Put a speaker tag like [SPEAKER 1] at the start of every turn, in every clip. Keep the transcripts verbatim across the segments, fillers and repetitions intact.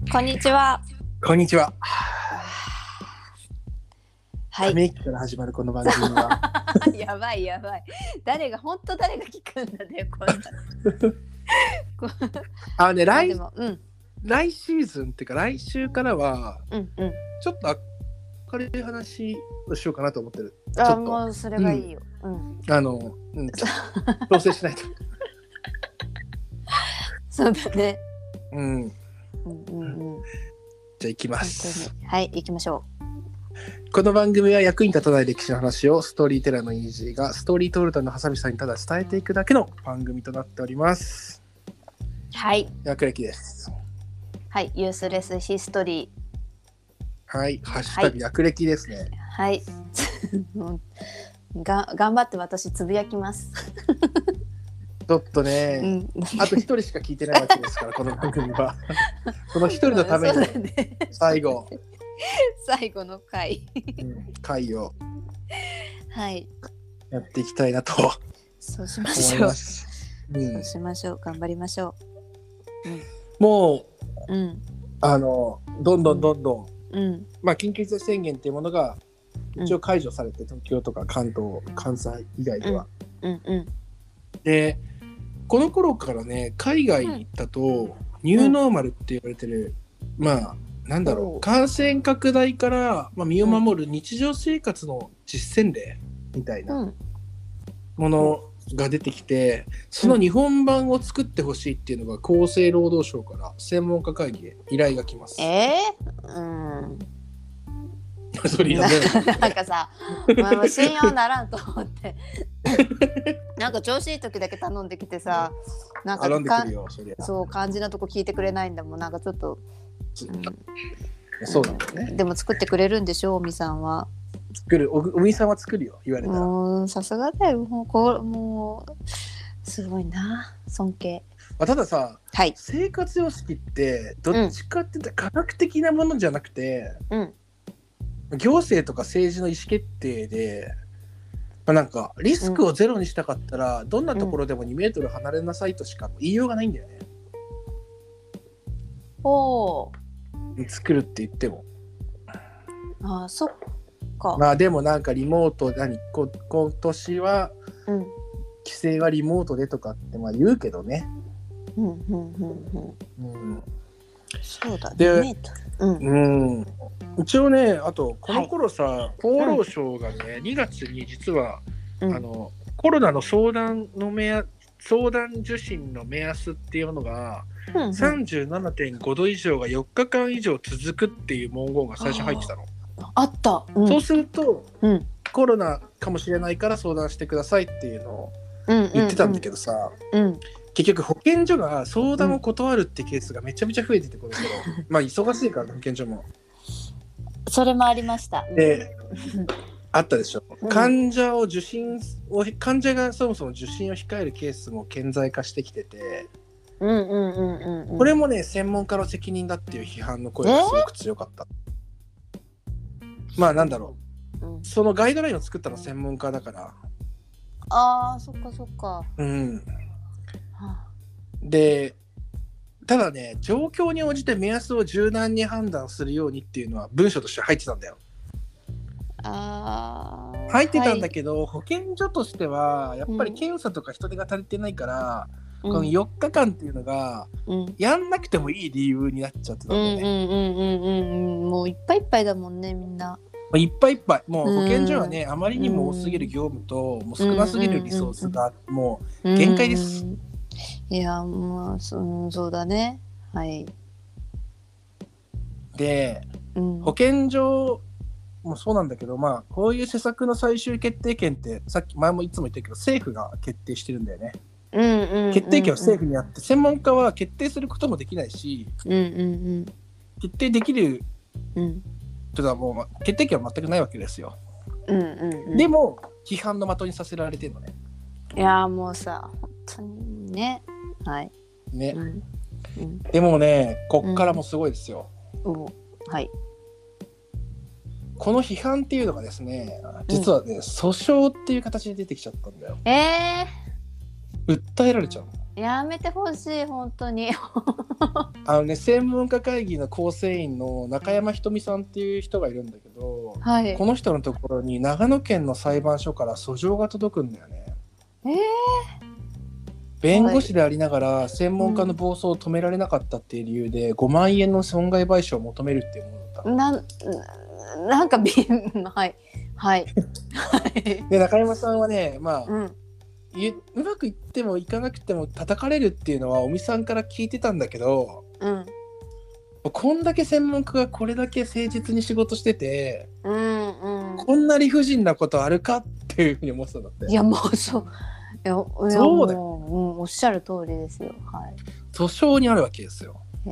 [SPEAKER 1] こんにちは。
[SPEAKER 2] こんにちは。
[SPEAKER 1] はい。
[SPEAKER 2] ため息から始まるこの番組は
[SPEAKER 1] やばいやばい。誰が本当誰が聞くんだねこんな。
[SPEAKER 2] あのね、来、
[SPEAKER 1] もうん、
[SPEAKER 2] 来シーズンっていうか来週からは
[SPEAKER 1] うんうん。
[SPEAKER 2] ちょっと明るい話をしようかなと思ってる。ちょ
[SPEAKER 1] あ
[SPEAKER 2] っと
[SPEAKER 1] もうそれがいいよ。うん。うん、
[SPEAKER 2] あの、うん、調整しないと。
[SPEAKER 1] そうだね。
[SPEAKER 2] うん。
[SPEAKER 1] うんうんうん。
[SPEAKER 2] じゃあ行きます。
[SPEAKER 1] はい行きましょ
[SPEAKER 2] う。この番組は役に立たない歴史の話をストーリーテラーのイージーがストーリートールターのハサミさんにただ伝えていくだけの番組となっております。
[SPEAKER 1] はい。
[SPEAKER 2] 役歴です。
[SPEAKER 1] はい。ユースレスヒストリ
[SPEAKER 2] ー。はい。ハッシュタグ役歴ですね。
[SPEAKER 1] はい。が頑張って私つぶやきます。
[SPEAKER 2] ちょっとね、うん、あと一人しか聞いてないわけですからこの番組はこの一人のために最後、ね、
[SPEAKER 1] 最後の回、
[SPEAKER 2] うん、回を
[SPEAKER 1] はい
[SPEAKER 2] やっていきたいなと
[SPEAKER 1] そうしましょう、
[SPEAKER 2] うん、
[SPEAKER 1] そうしましょう頑張りましょ
[SPEAKER 2] う、うん、もう、
[SPEAKER 1] うん、
[SPEAKER 2] あのどんどんどんどん、
[SPEAKER 1] うん、
[SPEAKER 2] まあ緊急事態宣言っていうものが一応解除されて、うん、東京とか関東関西以外では、
[SPEAKER 1] うんうんうん、
[SPEAKER 2] でこの頃からね海外だとニューノーマルって言われてる、うん、まあなんだろう感染拡大から、まあ、身を守る日常生活の実践例みたいなものが出てきて、うん、その日本版を作ってほしいっていうのが厚生労働省から専門家会議へ依頼が来ます。
[SPEAKER 1] えー、うん
[SPEAKER 2] それや
[SPEAKER 1] なんかさ、まあ、信用ならんと思ってなんか調子いい時だけ頼んできてさ、なんかかんそう肝心なとこ聞いてくれないんだもん。なんかちょっと、
[SPEAKER 2] うん、そうだね。
[SPEAKER 1] でも作ってくれるんでしょおみさんは。
[SPEAKER 2] 作る、おみさんは作るよ言われたら。
[SPEAKER 1] もうさすがだよ。もうこうもうすごいな尊敬。
[SPEAKER 2] まあ、たださ、
[SPEAKER 1] はい、
[SPEAKER 2] 生活様式ってどっちかって言ったら科学的なものじゃなくて、うん行政とか政治の意思決定で、まあ、なんかリスクをゼロにしたかったら、うん、どんなところでもにメートル離れなさいとしか言いようがないんだよね。
[SPEAKER 1] お
[SPEAKER 2] 作るって言っても。
[SPEAKER 1] ああそっか。
[SPEAKER 2] まあでもなんかリモート何こ今年は、うん、規制はリモートでとかってまあ言うけどね。
[SPEAKER 1] うんうんうんうん。うん、そうだね。
[SPEAKER 2] で、うん。うん一応ねあとこの頃さ、はい、厚労省がね、うん、にがつに実は、うん、あのコロナの相談の目安相談受診の目安っていうのが、うんうん、さんじゅうななてんごど以上がよっかかん以上続くっていう文言が最初入ってたの。
[SPEAKER 1] あった、
[SPEAKER 2] うん、そうすると、うん、コロナかもしれないから相談してくださいっていうのを言ってたんだけどさ、うんうんうん、結局保健所が相談を断るってケースがめちゃめちゃ増えててこの頃、うん、まあ忙しいから保健所も
[SPEAKER 1] それもありました。
[SPEAKER 2] であったでしょ、うん、患者を受診を患者がそもそも受診を控えるケースも顕在化してきてて、うんうんうんうん、これもね専門家の責任だっていう批判の声がすごく強かった。まあなんだろう、うん、そのガイドラインを作ったの専門家だから。
[SPEAKER 1] あーそっかそっか。
[SPEAKER 2] うん。はあ、でただね状況に応じて目安を柔軟に判断するようにっていうのは文書として入ってたんだよ。
[SPEAKER 1] あ
[SPEAKER 2] 入ってたんだけど、はい、保健所としてはやっぱり検査とか人手が足りてないから、うん、このよっかかんっていうのが、うん、やんなくてもいい理由になっちゃってたんだよね。
[SPEAKER 1] うんうんうんうんうん、もういっぱいいっぱいだもんねみんな。
[SPEAKER 2] いっぱいいっぱいもう保健所はね、うん、あまりにも多すぎる業務と、うん、もう少なすぎるリソースがもう限界です。うんうん
[SPEAKER 1] いやもう そ, そうだねはい
[SPEAKER 2] で、うん、保健所もそうなんだけどまあこういう施策の最終決定権ってさっき前もいつも言ったけど政府が決定してるんだよね、うんうんうんうん、決定権は政府にあって専門家は決定することもできないし、うんうんうん、決定できるというのはもう決定権は全くないわけですよ、うんうんうん、でも批判の的にさせられてるのね。
[SPEAKER 1] いやもうさ本当にねはい
[SPEAKER 2] ね、うんうん、でもねこっからもすごいですよ、
[SPEAKER 1] うん、はい
[SPEAKER 2] この批判っていうのがですね実はね、うん、訴訟っていう形で出てきちゃったんだよ。
[SPEAKER 1] え
[SPEAKER 2] ー、訴えられちゃうの。
[SPEAKER 1] やめてほしい本当に
[SPEAKER 2] あのね、専門家会議の構成員の中山ひとみさんっていう人がいるんだけど、はい、この人のところに長野県の裁判所から訴状が届くんだよね。
[SPEAKER 1] えー、
[SPEAKER 2] 弁護士でありながら専門家の暴走を止められなかったっていう理由でごまんえんの損害賠償を求めるっていうものだった。
[SPEAKER 1] な、なんかびはいはい
[SPEAKER 2] で中山さんはね、まあ、うん、うまくいってもいかなくても叩かれるっていうのは尾身さんから聞いてたんだけど、うん、こんだけ専門家がこれだけ誠実に仕事してて、うんうん、こんな理不尽なことあるかっていうふうに思ってたんだって。
[SPEAKER 1] いやもうそういやそうだよ、うん、おっしゃる通りですよ、はい、
[SPEAKER 2] 訴訟にあるわけですよ。
[SPEAKER 1] へ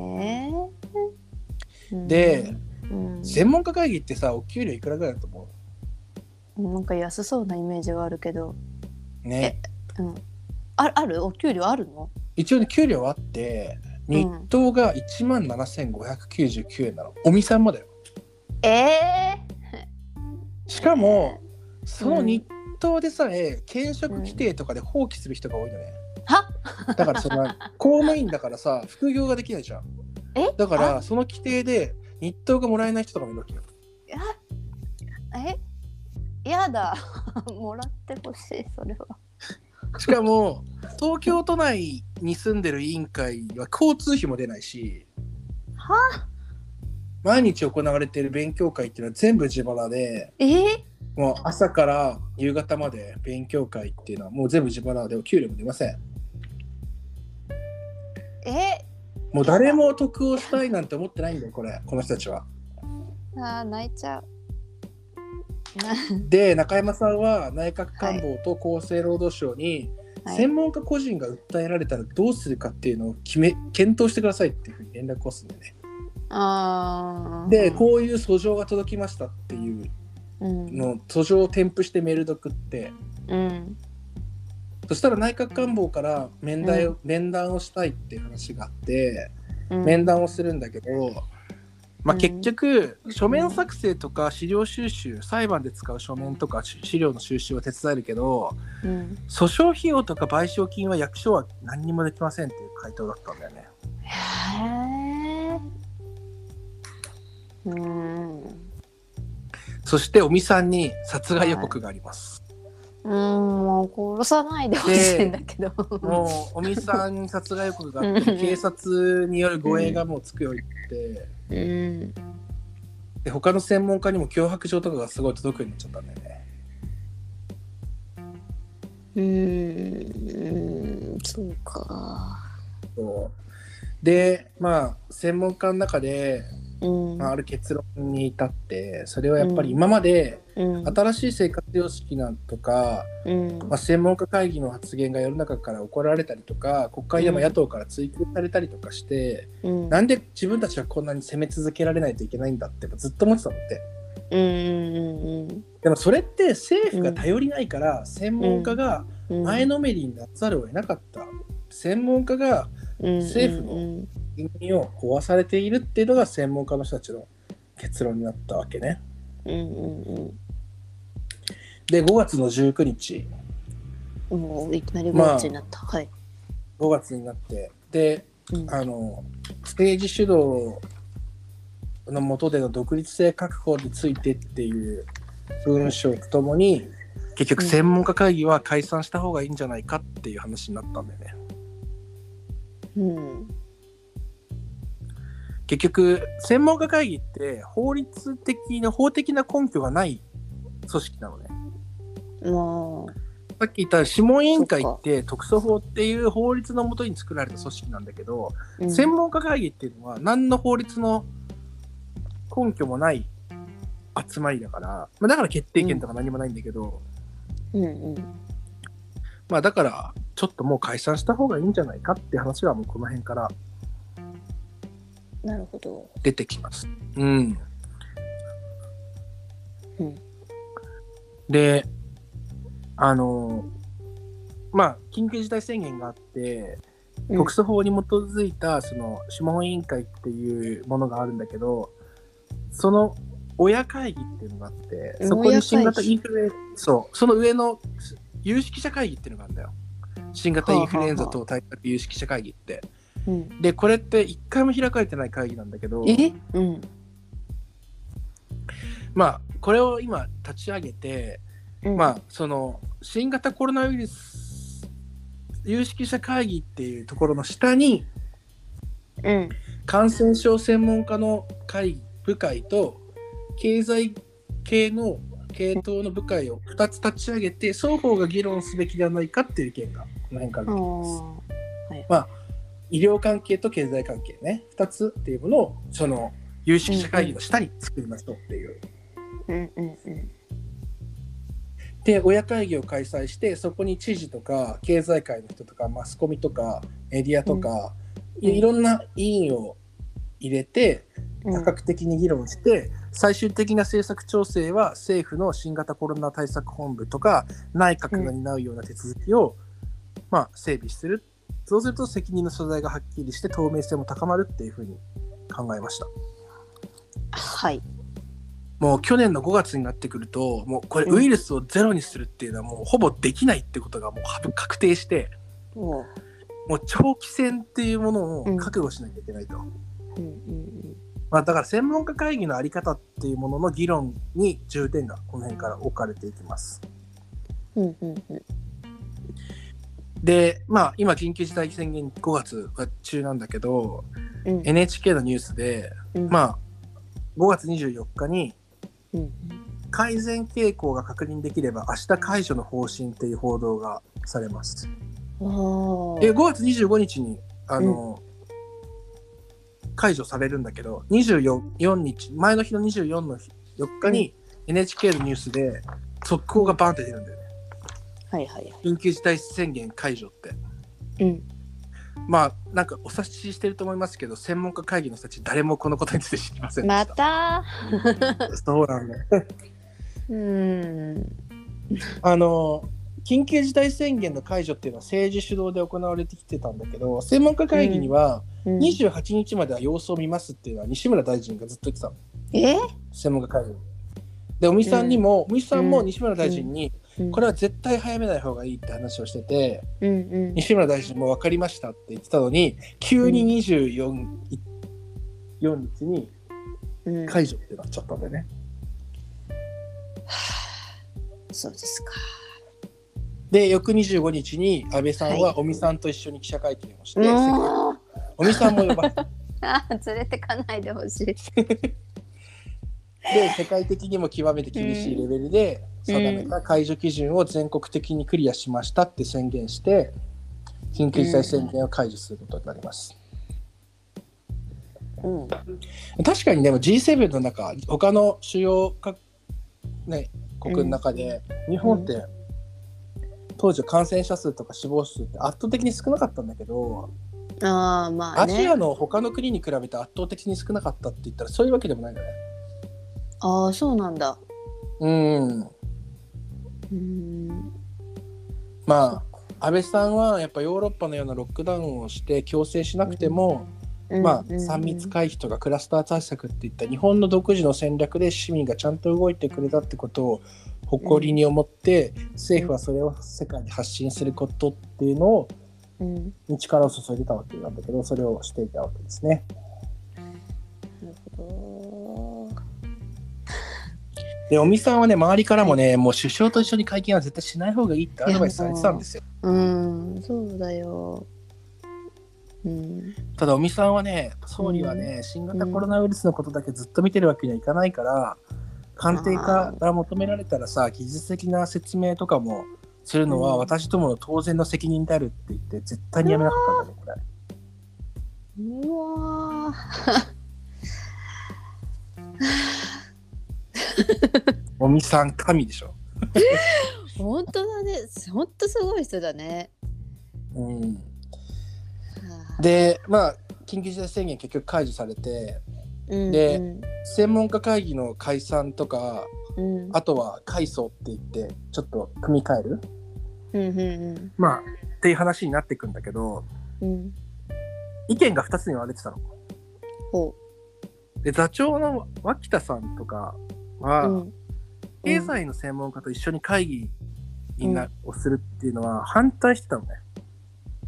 [SPEAKER 2] ーで、うん、専門家会議ってさお給料いくらぐらいだと思
[SPEAKER 1] う？なんか安そうなイメージはあるけど
[SPEAKER 2] ね、
[SPEAKER 1] うん、あ, あるお給料あるの？
[SPEAKER 2] 一応ね給料あって日当がいちまんななせんごひゃくきゅうじゅうきゅうえんなの。尾身さんもだよ。
[SPEAKER 1] え
[SPEAKER 2] ー、しかもその日当でさえ兼職規定とかで放棄する人が多いのね、
[SPEAKER 1] うん、は
[SPEAKER 2] だからその公務員だからさ副業ができないじゃん。
[SPEAKER 1] え
[SPEAKER 2] だからその規定で日当がもらえない人とかもいるわけよ。
[SPEAKER 1] えやだもらってほしいそれは。
[SPEAKER 2] しかも東京都内に住んでる委員会は交通費も出ないし、
[SPEAKER 1] は
[SPEAKER 2] 毎日行われている勉強会っていうのは全部自腹で、
[SPEAKER 1] えー、
[SPEAKER 2] もう朝から夕方まで勉強会っていうのはもう全部自腹でお給料も出ません。
[SPEAKER 1] え
[SPEAKER 2] もう誰も得をしたいなんて思ってないんだよこれこの人たちは。
[SPEAKER 1] あー泣いちゃう。
[SPEAKER 2] で中山さんは内閣官房と厚生労働省に専門家個人が訴えられたらどうするかっていうのを決め検討してくださいっていうふうに連絡をするんだよね。
[SPEAKER 1] あ
[SPEAKER 2] でこういう訴状が届きましたっていうの、うん、訴状を添付してメールで送って、うん、そしたら内閣官房から面談を、うん、面談をしたいっていう話があって、うん、面談をするんだけど、まあ、結局、うん、書面作成とか資料収集、裁判で使う書面とか資料の収集は手伝えるけど、うん、訴訟費用とか賠償金は役所は何にもできませんっていう回答だったんだよね。
[SPEAKER 1] へー、うーん。
[SPEAKER 2] そして尾身さんに殺害予告があります。
[SPEAKER 1] うーん、もう殺さないでほしいんだけど。
[SPEAKER 2] もう尾身さんに殺害予告があって警察による護衛がもうつくようにって、うん、で他の専門家にも脅迫状とかがすごい届くようになっちゃったんだよね。
[SPEAKER 1] うーん、そうか。
[SPEAKER 2] そうでまあ専門家の中で、うんまあ、ある結論に至ってそれはやっぱり今まで新しい生活様式なんとか、うんまあ、専門家会議の発言が世の中から怒られたりとか国会でも野党から追及されたりとかして、うん、なんで自分たちはこんなに攻め続けられないといけないんだってずっと思ってたのって、うんうんうん、でもそれって政府が頼りないから専門家が前のめりにならざるを得なかった、専門家が政府の人民を壊されているっていうのが専門家の人たちの結論になったわけね、うんうんうん、でごがつのじゅうくにち
[SPEAKER 1] もういきなりごがつになった、まあはい、
[SPEAKER 2] ごがつになってで、うん、あの政治主導の下での独立性確保についてっていう文章とともに結局専門家会議は解散した方がいいんじゃないかっていう話になったんだよね。うん、結局専門家会議って法律的な法的な根拠がない組織なのね。
[SPEAKER 1] も
[SPEAKER 2] うさっき言った諮問委員会って特措法っていう法律の下に作られた組織なんだけど、うん、専門家会議っていうのは何の法律の根拠もない集まりだから、まあ、だから決定権とか何もないんだけど、うんうんうん、まあだからちょっともう解散した方がいいんじゃないかって話はもうこの辺から
[SPEAKER 1] なるほど
[SPEAKER 2] 出てきます。うん。うん、で、あのまあ緊急事態宣言があって、うん、特措法に基づいたその諮問委員会っていうものがあるんだけど、その親会議っていうのがあって、そこに新型インフルエンザ、そう、その上の有識者会議っていうのがあるんだよ。 新型インフルエンザ等対策有識者会議って、
[SPEAKER 1] うん、
[SPEAKER 2] でこれって一回も開かれてない会議なんだけど、
[SPEAKER 1] え、うん、
[SPEAKER 2] まあこれを今立ち上げて、うん、まあその新型コロナウイルス有識者会議っていうところの下に、
[SPEAKER 1] うん、
[SPEAKER 2] 感染症専門家の会部会と経済系の系統の部会をふたつ立ち上げて、双方が議論すべきではないかっていう意見がこの辺から出てきます。はい、まあ医療関係と経済関係ね、ふたつっていうものをその有識者会議の下に作りましょうっていう。
[SPEAKER 1] うんうんうん、
[SPEAKER 2] で親会議を開催して、そこに知事とか経済界の人とかマスコミとかメディアとか、うん、いろんな委員を入れて多角的に議論して、うん、最終的な政策調整は政府の新型コロナ対策本部とか内閣が担うような手続きを、うん、まあ、整備する。そうすると責任の所在がはっきりして透明性も高まるっていうふうに考えました。
[SPEAKER 1] はい。
[SPEAKER 2] もう去年のごがつになってくると、もうこれウイルスをゼロにするっていうのはもうほぼできないってことがもう確定して、うん、もう長期戦っていうものを覚悟しなきゃいけないと。うんうんうん、まあ、だから専門家会議のあり方っていうものの議論に重点がこの辺から置かれていきます。
[SPEAKER 1] うんうんうん、
[SPEAKER 2] で、まあ今緊急事態宣言ごがつ中なんだけど、うん、エヌエイチケー のニュースで、うん、まあごがつにじゅうよっかに、うん、改善傾向が確認できれば明日解除の方針っていう報道がされます。でごがつにじゅうごにちにあの、うん、解除されるんだけど、にじゅうよっか前の日のにじゅうよっかに エヌエイチケー のニュースで速報がバーンって出るんだよね。
[SPEAKER 1] はいはい、
[SPEAKER 2] 緊急事態宣言解除って、
[SPEAKER 1] うん、ま
[SPEAKER 2] あなんかお察ししてると思いますけど、専門家会議の人たち誰もこのことについて知りませんでした。
[SPEAKER 1] また
[SPEAKER 2] そうなんだよ
[SPEAKER 1] うーん
[SPEAKER 2] あの緊急事態宣言の解除っていうのは政治主導で行われてきてたんだけど、専門家会議にはにじゅうはちにちまでは様子を見ますっていうのは西村大臣がずっと言ってたの。
[SPEAKER 1] え
[SPEAKER 2] 専門家会議で、尾身さんにも、うん、尾身さんも西村大臣に、うん、これは絶対早めない方がいいって話をしてて、うんうん、西村大臣も分かりましたって言ってたのに、急ににじゅうよっかにちに解除ってなっちゃったんだよね。
[SPEAKER 1] うん、そうですか。
[SPEAKER 2] で翌にじゅうごにちに安倍さんは尾身さんと一緒に記者会見をして、はい、尾身さんも呼ばれ
[SPEAKER 1] あ連れてかないでほしい
[SPEAKER 2] で世界的にも極めて厳しいレベルで定めた解除基準を全国的にクリアしましたって宣言して、緊急事態宣言を解除することになります。うん、確かにでも ジーセブン の中、他の主要各、ね、国の中で、うん、日本って、うん、当時感染者数とか死亡数って圧倒的に少なかったんだけど、
[SPEAKER 1] あ、まあね、
[SPEAKER 2] アジアの他の国に比べて圧倒的に少なかったって言ったらそういうわけでもないんだね。
[SPEAKER 1] ああ、そうなんだ。
[SPEAKER 2] うん。うーん。まあ安倍さんはやっぱヨーロッパのようなロックダウンをして強制しなくても、うん、まあさん密回避とかクラスター対策っていった日本の独自の戦略で市民がちゃんと動いてくれたってことを誇りに思って、うん、政府はそれを世界に発信することっていうのを、うん、に力を注いでたわけなんだけど、それをしていたわけですね。
[SPEAKER 1] なるほど。
[SPEAKER 2] で尾身さんはね、周りからもね、はい、もう首相と一緒に会見は絶対しない方がいいってアドバイスされてたんですよ。
[SPEAKER 1] うん、そうだよ。うん、
[SPEAKER 2] ただ尾身さんはね、総理はね、うん、新型コロナウイルスのことだけずっと見てるわけにはいかないから、うん、官邸から求められたらさ、技術的な説明とかもするのは私どもの当然の責任であるって言って絶対にやめなかったんだね、これ。
[SPEAKER 1] うわ
[SPEAKER 2] 尾身さん神でしょ
[SPEAKER 1] 本当だね、本当すごい人だね。
[SPEAKER 2] うん、でまあ緊急事態宣言結局解除されて、うん、で、うん、専門家会議の解散とか、うん、あとは改装って言ってちょっと組み替える、うんうんうん、まあっていう話になっていくんだけど、うん、意見がふたつに割れてたの。
[SPEAKER 1] ほ
[SPEAKER 2] うで座長の脇田さんとかは、うん、経済の専門家と一緒に会議にな、うん、をするっていうのは反対してたのね。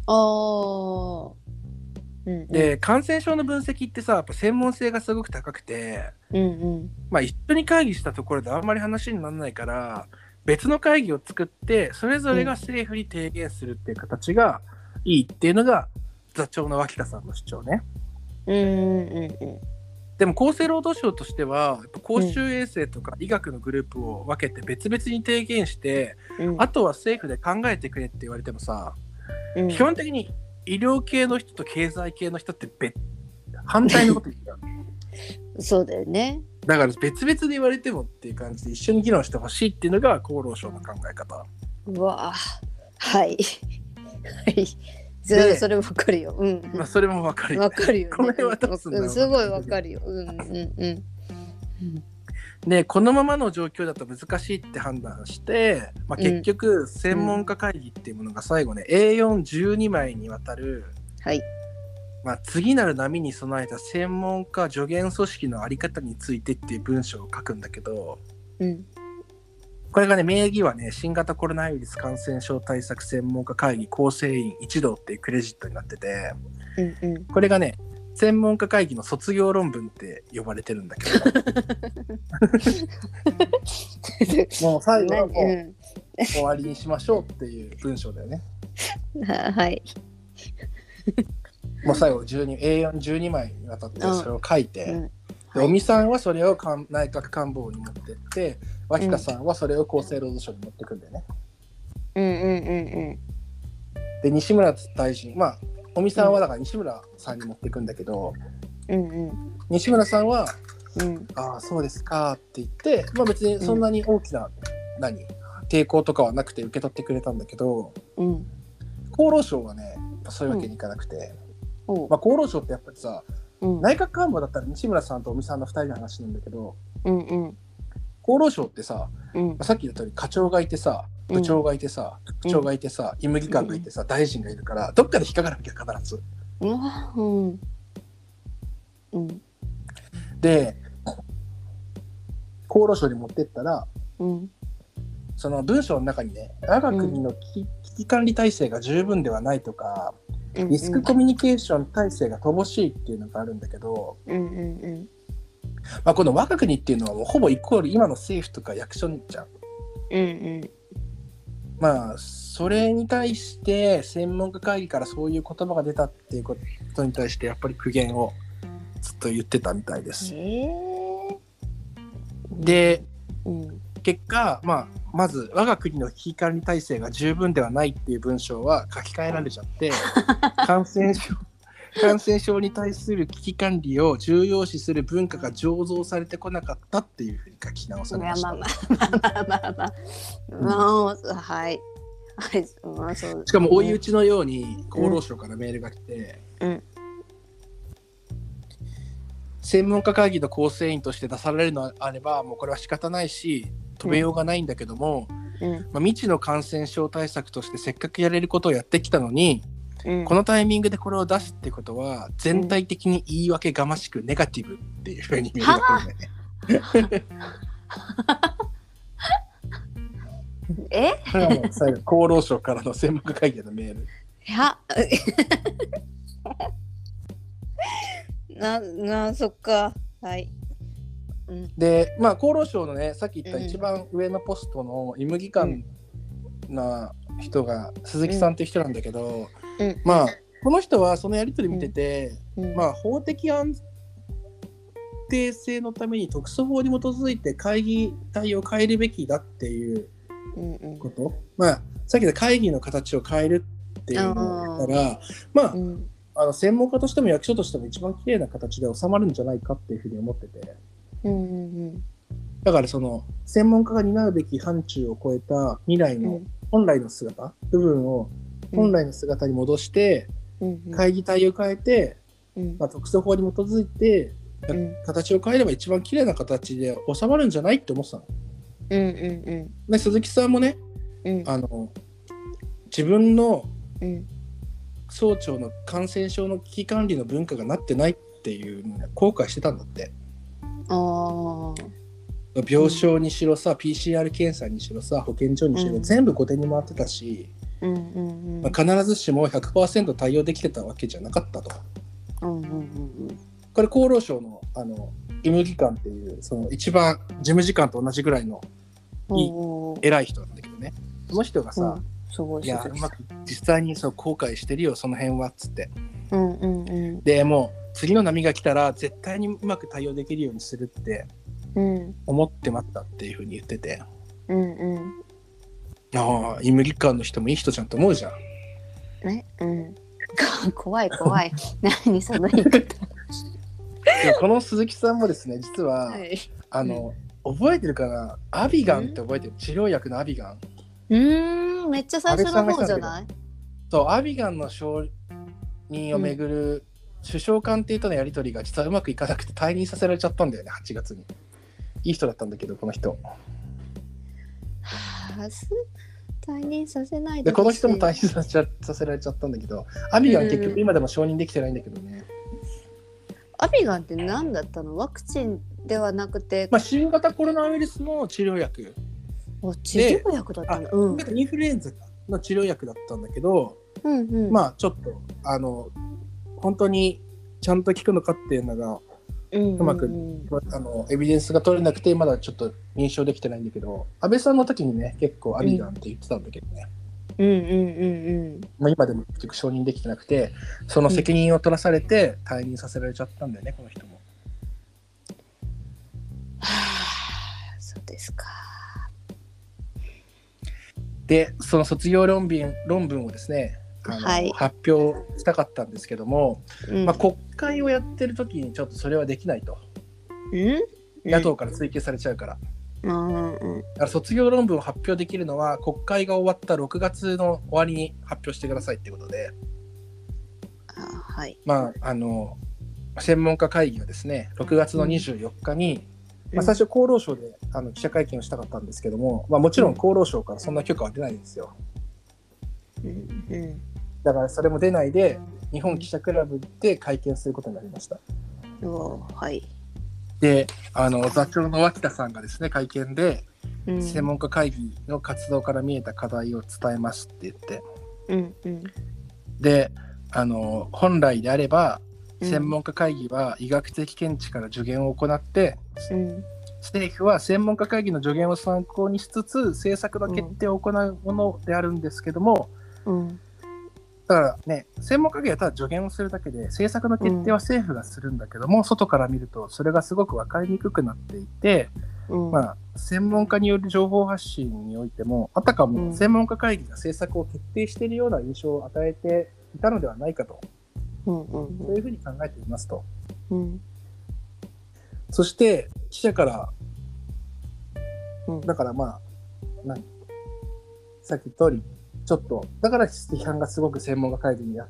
[SPEAKER 1] あうんうん、
[SPEAKER 2] で感染症の分析ってさやっぱ専門性がすごく高くて、
[SPEAKER 1] うんうん、
[SPEAKER 2] まあ一緒に会議したところであんまり話にならないから別の会議を作ってそれぞれが政府に提言するっていう形がいいっていうのが座長の脇田さんの主張ね。
[SPEAKER 1] うんうんうん、
[SPEAKER 2] でも厚生労働省としてはやっぱ公衆衛生とか医学のグループを分けて別々に提言して、うん、あとは政府で考えてくれって言われてもさ、うん、基本的に医療系の人と経済系の人って別反対のこと言って
[SPEAKER 1] たそうだよね。
[SPEAKER 2] だから別々で言われてもっていう感じで一緒に議論してほしいっていうのが厚労省の考え方。
[SPEAKER 1] うわはいはいそ, それもわかるよ、うん
[SPEAKER 2] まあ、それもわかるよ、
[SPEAKER 1] ね、わかるよ、ね、
[SPEAKER 2] これはどうすんだろう、
[SPEAKER 1] すごいわかるよ、うんうんうん
[SPEAKER 2] でこのままの状況だと難しいって判断して、まあ、結局専門家会議っていうものが最後ね、うん、エーよんじゅうに 枚にわたる、
[SPEAKER 1] はい
[SPEAKER 2] まあ、次なる波に備えた専門家助言組織の在り方についてっていう文章を書くんだけど、うん、これがね名義はね新型コロナウイルス感染症対策専門家会議構成員一同っていうクレジットになってて、うんうん、これがね専門家会議の卒業論文って呼ばれてるんだけどもう最後はもう、うん、終わりにしましょうっていう文章だよね
[SPEAKER 1] はい
[SPEAKER 2] もう最後 エーよんじゅうに 枚にわたってそれを書いて、うんで尾身さんはそれを内閣官房に持ってって脇田さんはそれを厚生労働省に持ってくんだよね、
[SPEAKER 1] うんうんうんうん
[SPEAKER 2] で西村大臣まあ尾身さんはだから西村さんに持ってくんだけど、
[SPEAKER 1] うんうん、
[SPEAKER 2] 西村さんは、
[SPEAKER 1] うん、
[SPEAKER 2] ああそうですかって言って、まあ、別にそんなに大きな、うん、何抵抗とかはなくて受け取ってくれたんだけど、
[SPEAKER 1] うん、
[SPEAKER 2] 厚労省はねそういうわけにいかなくて、うんまあ、厚労省ってやっぱりさうん、内閣官房だったら西村さんと尾身さんのふたりの話なんだけど、
[SPEAKER 1] うんうん、
[SPEAKER 2] 厚労省ってさ、
[SPEAKER 1] うん
[SPEAKER 2] まあ、さっき言ったように課長がいてさ部長がいてさ、うん、副長がいてさ、うん、医務技官がいてさ、うん、大臣がいるからどっかで引っかからなきゃ必ず、
[SPEAKER 1] うんうん、
[SPEAKER 2] で厚労省に持ってったら、
[SPEAKER 1] うん、
[SPEAKER 2] その文章の中にね我が国の危機管理体制が十分ではないとか、うん、リスクコミュニケーション体制が乏しいっていうのがあるんだけど、
[SPEAKER 1] うんうんうん
[SPEAKER 2] まあ、この我が国っていうのはもうほぼイコール今の政府とか役所じゃん、
[SPEAKER 1] うんうん、
[SPEAKER 2] まあそれに対して専門家会議からそういう言葉が出たっていうことに対してやっぱり苦言をずっと言ってたみたいです、
[SPEAKER 1] えー、
[SPEAKER 2] で、
[SPEAKER 1] うん、
[SPEAKER 2] 結果、まあ、まず我が国の危機管理体制が十分ではないっていう文章は書き換えられちゃって感染症感染症に対する危機管理を重要視する文化が醸造されてこなかったっていうふうに書き直されました。
[SPEAKER 1] まあまあまあまあまあまあ、うん、はいはい、まあそう、
[SPEAKER 2] しかも追い打ちのように厚労省からメールが来て、
[SPEAKER 1] うんうん、
[SPEAKER 2] 専門家会議の構成員として出されるのであればもうこれは仕方ないし止めようがないんだけども、
[SPEAKER 1] うん
[SPEAKER 2] まあ、未知の感染症対策としてせっかくやれることをやってきたのに、うん、このタイミングでこれを出すってことは全体的に言い訳がましくネガティブっていうふうに見えるわけだよね
[SPEAKER 1] え
[SPEAKER 2] 最後厚労省からの専門家会議のメール
[SPEAKER 1] いやななそっかはい、
[SPEAKER 2] うん、でまあ厚労省のねさっき言った一番上のポストの医務技官な人が鈴木さんっていう人なんだけど、
[SPEAKER 1] うん、
[SPEAKER 2] まあこの人はそのやり取り見てて、
[SPEAKER 1] うん、
[SPEAKER 2] まあ法的安定性のために特措法に基づいて会議体を変えるべきだっていうこと、うんうん、まあさっき言った会議の形を変えるっていうのを言ったらまあ、うんあの専門家としても役所としても一番綺麗な形で収まるんじゃないかっていうふうに思ってて、
[SPEAKER 1] うんうんうん、
[SPEAKER 2] だからその専門家が担うべき範疇を超えた未来の本来の姿、うん、部分を本来の姿に戻して、うん、会議体を変えて、うんまあ、特措法に基づいて、うん、形を変えれば一番綺麗な形で収まるんじゃないって思ってたの、
[SPEAKER 1] うんうんうん、
[SPEAKER 2] で鈴木さんもね、うん、あの自分の、うん総長の感染症の危機管理の文化がなってないっていうのを後悔してたんだって。
[SPEAKER 1] あ
[SPEAKER 2] 病床にしろさ、うん、ピーシーアール 検査にしろさ保健所にしろ、うん、全部後手に回ってたし、
[SPEAKER 1] うんうんうん
[SPEAKER 2] まあ、必ずしも ひゃくパーセント 対応できてたわけじゃなかったと。
[SPEAKER 1] うんうんうんうん
[SPEAKER 2] これ厚労省のあの医務技官っていうその一番事務次官と同じぐらいのいい偉い人なんだけどね、その人がさ、うん、すごいいやうまく実際にそう後悔してるよその辺はっつって、
[SPEAKER 1] うんうんうん、で
[SPEAKER 2] もう次の波が来たら絶対にうまく対応できるようにするって思ってまったっていうふうに言ってて、
[SPEAKER 1] うんうん、
[SPEAKER 2] ああ医務技官の人もいい人じゃんと思うじゃん。
[SPEAKER 1] ね、うん、怖い怖い何その言い方
[SPEAKER 2] この鈴木さんもですね実は、はい、あの、うん、覚えてるかなアビガンって覚えてる、うん、治療薬のアビガン。
[SPEAKER 1] うーんめっちゃ最初の方じゃない？
[SPEAKER 2] そうアビガンの承認をめぐる、うん、首相官邸とのやり取りが実はうまくいかなくて退任させられちゃったんだよねはちがつに。いい人だったんだけどこの人。
[SPEAKER 1] はあ、退任させない
[SPEAKER 2] でこの人も退任させ, させられちゃったんだけどアビガン結局今でも承認できてないんだけどね。
[SPEAKER 1] アビガンって何だったの？ワクチンではなくて、
[SPEAKER 2] まあ、新型コロナウイルスの治療薬。
[SPEAKER 1] お治療薬だったの、
[SPEAKER 2] うん、インフルエンザの治療薬だったんだけど、
[SPEAKER 1] うんうん、
[SPEAKER 2] まあちょっとあの本当にちゃんと効くのかっていうのが、うんうんうん、うまくあのエビデンスが取れなくてまだちょっと認証できてないんだけど、安倍さんの時にね結構アビガンって言ってたんだけどね、
[SPEAKER 1] うんうんうんうん
[SPEAKER 2] まあ、今でも結局承認できてなくてその責任を取らされて退任させられちゃったんだよね、この人も。
[SPEAKER 1] はあ、そうですか。
[SPEAKER 2] でその卒業論文、論文をですねあの、はい、発表したかったんですけども、うんまあ、国会をやってる時にちょっとそれはできないと、
[SPEAKER 1] うん、
[SPEAKER 2] 野党から追及されちゃうから、
[SPEAKER 1] うんうん、
[SPEAKER 2] だから卒業論文を発表できるのは国会が終わったろくがつの終わりに発表してくださいってことで、
[SPEAKER 1] あ、はい、
[SPEAKER 2] まああの専門家会議がですねろくがつのにじゅうよっかに、うんまあ、最初厚労省であの記者会見をしたかったんですけども、まあ、もちろん厚労省からそんな許可は出ないんですよ、
[SPEAKER 1] うんうん、
[SPEAKER 2] だからそれも出ないで日本記者クラブで会見することになりました。
[SPEAKER 1] お、はい、
[SPEAKER 2] であの座長の脇田さんがですね会見で、うん、専門家会議の活動から見えた課題を伝えますって言って、
[SPEAKER 1] うんうん、
[SPEAKER 2] であの本来であれば専門家会議は医学的見地から助言を行って、うん、政府は専門家会議の助言を参考にしつつ政策の決定を行うものであるんですけども、
[SPEAKER 1] うん、
[SPEAKER 2] だからね専門家会議はただ助言をするだけで政策の決定は政府がするんだけども、うん、外から見るとそれがすごく分かりにくくなっていて、うんまあ、専門家による情報発信においてもあたかも専門家会議が政策を決定しているような印象を与えていたのではないかと、うんうんうん、そういうふうに考えていますと、
[SPEAKER 1] うん、
[SPEAKER 2] そして記者から、うん、だからまあ何さっき言った通りちょっとだから批判がすごく専門家会議にあって、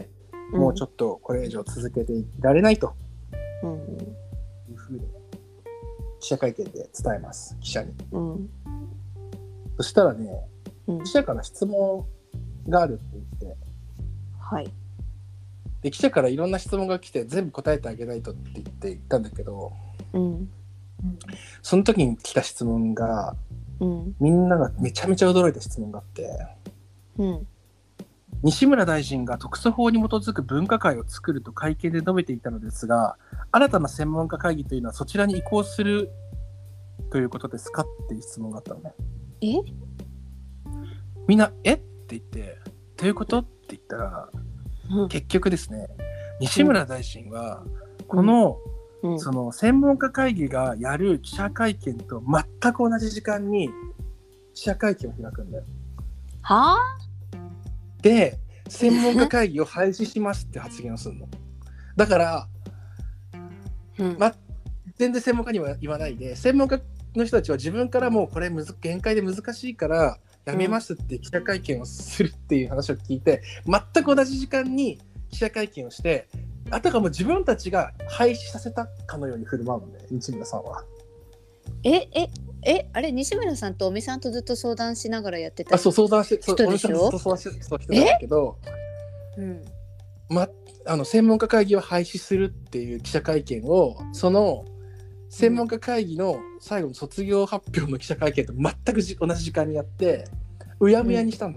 [SPEAKER 2] うん、もうちょっとこれ以上続けていられないと、うん、いうふうに記者会見で伝えます記者に、
[SPEAKER 1] うん、
[SPEAKER 2] そしたらね、うん、記者から質問があるって言って、
[SPEAKER 1] はい、
[SPEAKER 2] で記者からいろんな質問が来て全部答えてあげないとって言って言ったんだけど、
[SPEAKER 1] うん、
[SPEAKER 2] その時に来た質問が、うん、みんながめちゃめちゃ驚いた質問があって、
[SPEAKER 1] うん、
[SPEAKER 2] 西村大臣が特措法に基づく分科会を作ると会見で述べていたのですが、新たな専門家会議というのはそちらに移行するということですかっていう質問があったのね。
[SPEAKER 1] え？
[SPEAKER 2] みんなえって言ってどういうことって言ったら、うん、結局ですね西村大臣はこの、うんうん、その専門家会議がやる記者会見と全く同じ時間に記者会見を開くんだよ。
[SPEAKER 1] はぁ？
[SPEAKER 2] で専門家会議を廃止しますって発言をするの。だから、うんま、全然専門家には言わないで専門家の人たちは自分からもうこれむず限界で難しいからやめますって記者会見をするっていう話を聞いて、うん、全く同じ時間に記者会見をしてあたかも自分たちが廃止させたかのように振る舞うんで西村さんは。
[SPEAKER 1] えええあれ西村さんと尾身さんとずっと相談しながらやってた
[SPEAKER 2] あそう相談して
[SPEAKER 1] 人でしょ。
[SPEAKER 2] 尾身さんとずっと相談してた人なんだけど、
[SPEAKER 1] うん
[SPEAKER 2] ま、あの専門家会議を廃止するっていう記者会見をその専門家会議の最後の卒業発表の記者会見と全くじ同じ時間にやってうやむやにしたんだよね、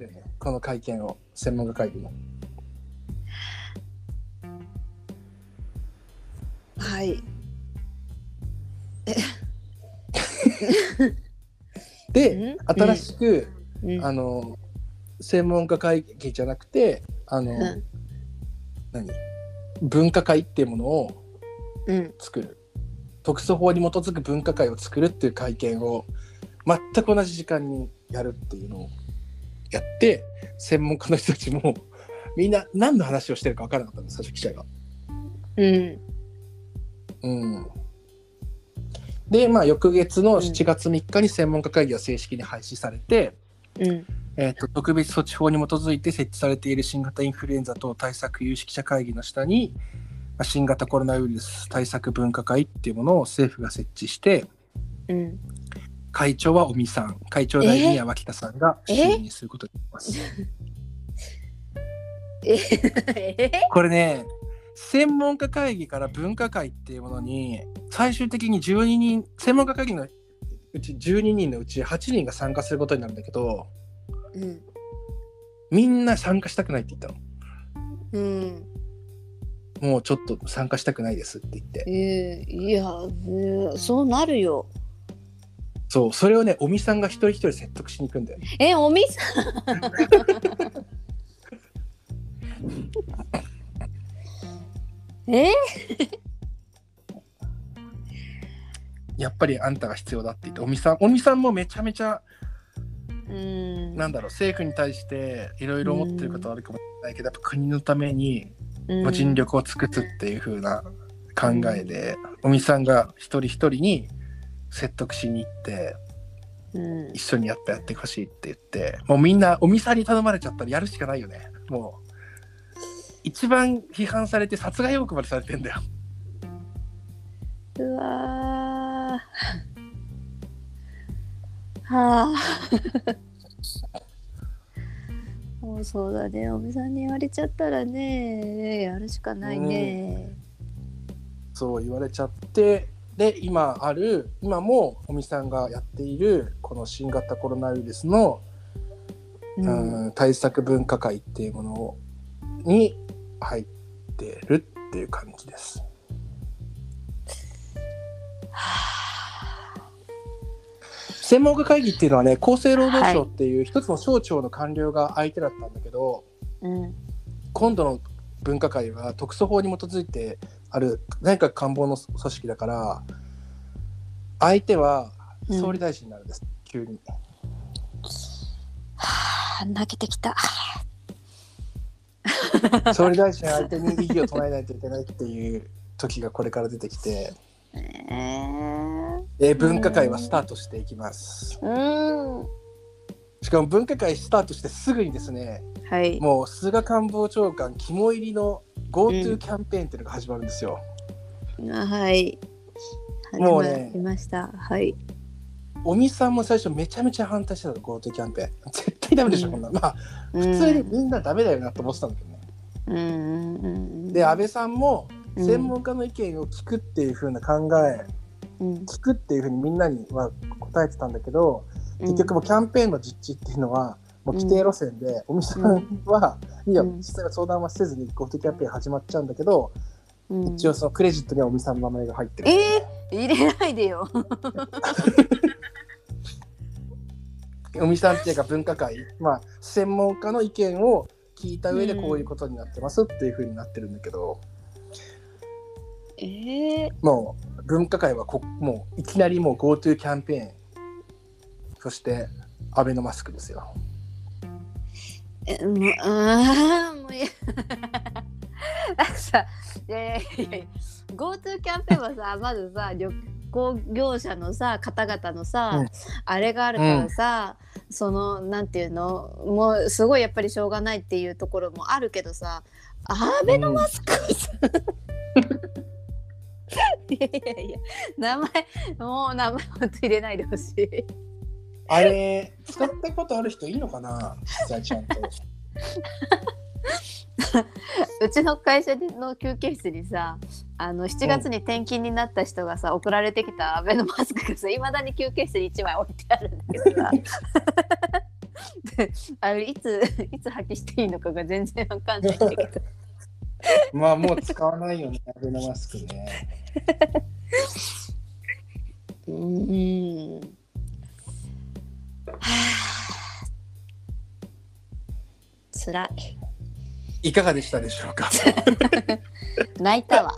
[SPEAKER 2] この会見を、専門家会議の。
[SPEAKER 1] はい。
[SPEAKER 2] で、新しく、
[SPEAKER 1] うん、
[SPEAKER 2] あの専門家会議じゃなくて、あの、うん、何分科会っていうものを作る、うん、特措法に基づく分科会を作るっていう会見を全く同じ時間にやるっていうのをやって、専門家の人たちもみんな何の話をしてるか分からなかったんです、最初記者が。
[SPEAKER 1] うん
[SPEAKER 2] うん、で、まあ、翌月のしちがつみっかに専門家会議は正式に廃止されて、
[SPEAKER 1] うん
[SPEAKER 2] えーと、特別措置法に基づいて設置されている新型インフルエンザ等対策有識者会議の下に、新型コロナウイルス対策分科会っていうものを政府が設置して、
[SPEAKER 1] うん、
[SPEAKER 2] 会長は尾身さん、会長代理には脇田さんが就任することになります。
[SPEAKER 1] ええ
[SPEAKER 2] これね、専門家会議から分科会っていうものに最終的にじゅうににん、専門家会議のうちじゅうににんのうちはちにんが参加することになるんだけど、
[SPEAKER 1] うん、
[SPEAKER 2] みんな参加したくないって言ったの。
[SPEAKER 1] うん、
[SPEAKER 2] もうちょっと参加したくないですって言って。
[SPEAKER 1] えー、いや、えー、そうなるよ。
[SPEAKER 2] そう、それをね、尾身さんが一人一人説得しに行くんだよね。
[SPEAKER 1] え、尾身さんえ
[SPEAKER 2] やっぱりあんたが必要だって言って、尾身さん、尾身さんもめちゃめちゃ、
[SPEAKER 1] うん、
[SPEAKER 2] なんだろう、政府に対していろいろ思ってることはあるかもしれないけど、やっぱ国のために尽力を尽くすっていう風な考えで、尾身さんが一人一人に説得しに行って、うん、一緒にやってやってほしいって言って、もうみんな尾身さんに頼まれちゃったらやるしかないよね。もう一番批判されて殺害予告までされてんだよ。
[SPEAKER 1] うわーはあもうそうだね、尾身さんに言われちゃったらね、やるしかないね、
[SPEAKER 2] うん、そう言われちゃって、で今ある今も尾身さんがやっているこの新型コロナウイルスの、うんうん、対策分科会っていうものに入ってるっていう感じです。専門家会議っていうのはね、厚生労働省っていう一つの省庁の官僚が相手だったんだけど、はい、今度の分科会は特措法に基づいてある内閣官房の組織だから、相手は総理大臣になるんです、うん、急に。
[SPEAKER 1] はぁ、泣けてきた。
[SPEAKER 2] 総理大臣相手に異議を唱えないといけないっていう時がこれから出てきて、えーえー、分科会はスタートしていきます、うん、しかも分科会スタートしてすぐにですね、はい、もう菅官房長官肝入りの GoTo キャンペーンっていうのが始まるんですよ、
[SPEAKER 1] うん、はい
[SPEAKER 2] もうね、
[SPEAKER 1] 始まりました。はい。
[SPEAKER 2] 尾身さんも最初めちゃめちゃ反対してたの GoTo キャンペーン。絶対ダメでしょ、うん、こんな。まあ、うん、普通にみんなダメだよなと思ってたんだけどね。うんうんうん、で安倍さんも専門家の意見を聞くっていう風な考え、うん、聞くっていう風にみんなには答えてたんだけど、うん、結局もうキャンペーンの実地っていうのはもう規定路線で、うん、尾身さんは、うん、いや実際は相談はせずに GoTo キャンペーン始まっちゃうんだけど、うん、一応そのクレジットには尾身さんの名前が入ってる。
[SPEAKER 1] えー、入れないでよ。
[SPEAKER 2] 尾身さんっていうか分科会、まあ専門家の意見を聞いた上でこういうことになってますっていう風になってるんだけど、
[SPEAKER 1] うん、えー、
[SPEAKER 2] もう分科会はこもういきなりもう GoTo キャンペーン、そしてアベノマスクですよ。
[SPEAKER 1] えもうあもういやなんかさ、いやいやいや GoTo キャンペーンはさまずさ旅行業者のさ方々のさ、うん、あれがあるからさ、うん、そのなんていうのもうすごいやっぱりしょうがないっていうところもあるけどさ、アベノマスクさ、うん、いやいやいや名前もう名前ほんと入れないでほしい。
[SPEAKER 2] あれ使ったことある人いいのかな、実際ちゃんと。
[SPEAKER 1] うちの会社の休憩室にさ、あのしちがつに転勤になった人がさ、うん、送られてきたアベノマスクがさ、いまだに休憩室にいちまい置いてあるんだけどさであれいついつ破棄していいのかが全然わかんないんだけど
[SPEAKER 2] まあもう使わないよねアベノマスクね。
[SPEAKER 1] うーんはあつらい。
[SPEAKER 2] いかがでしたでしょうか。
[SPEAKER 1] 泣いたわ。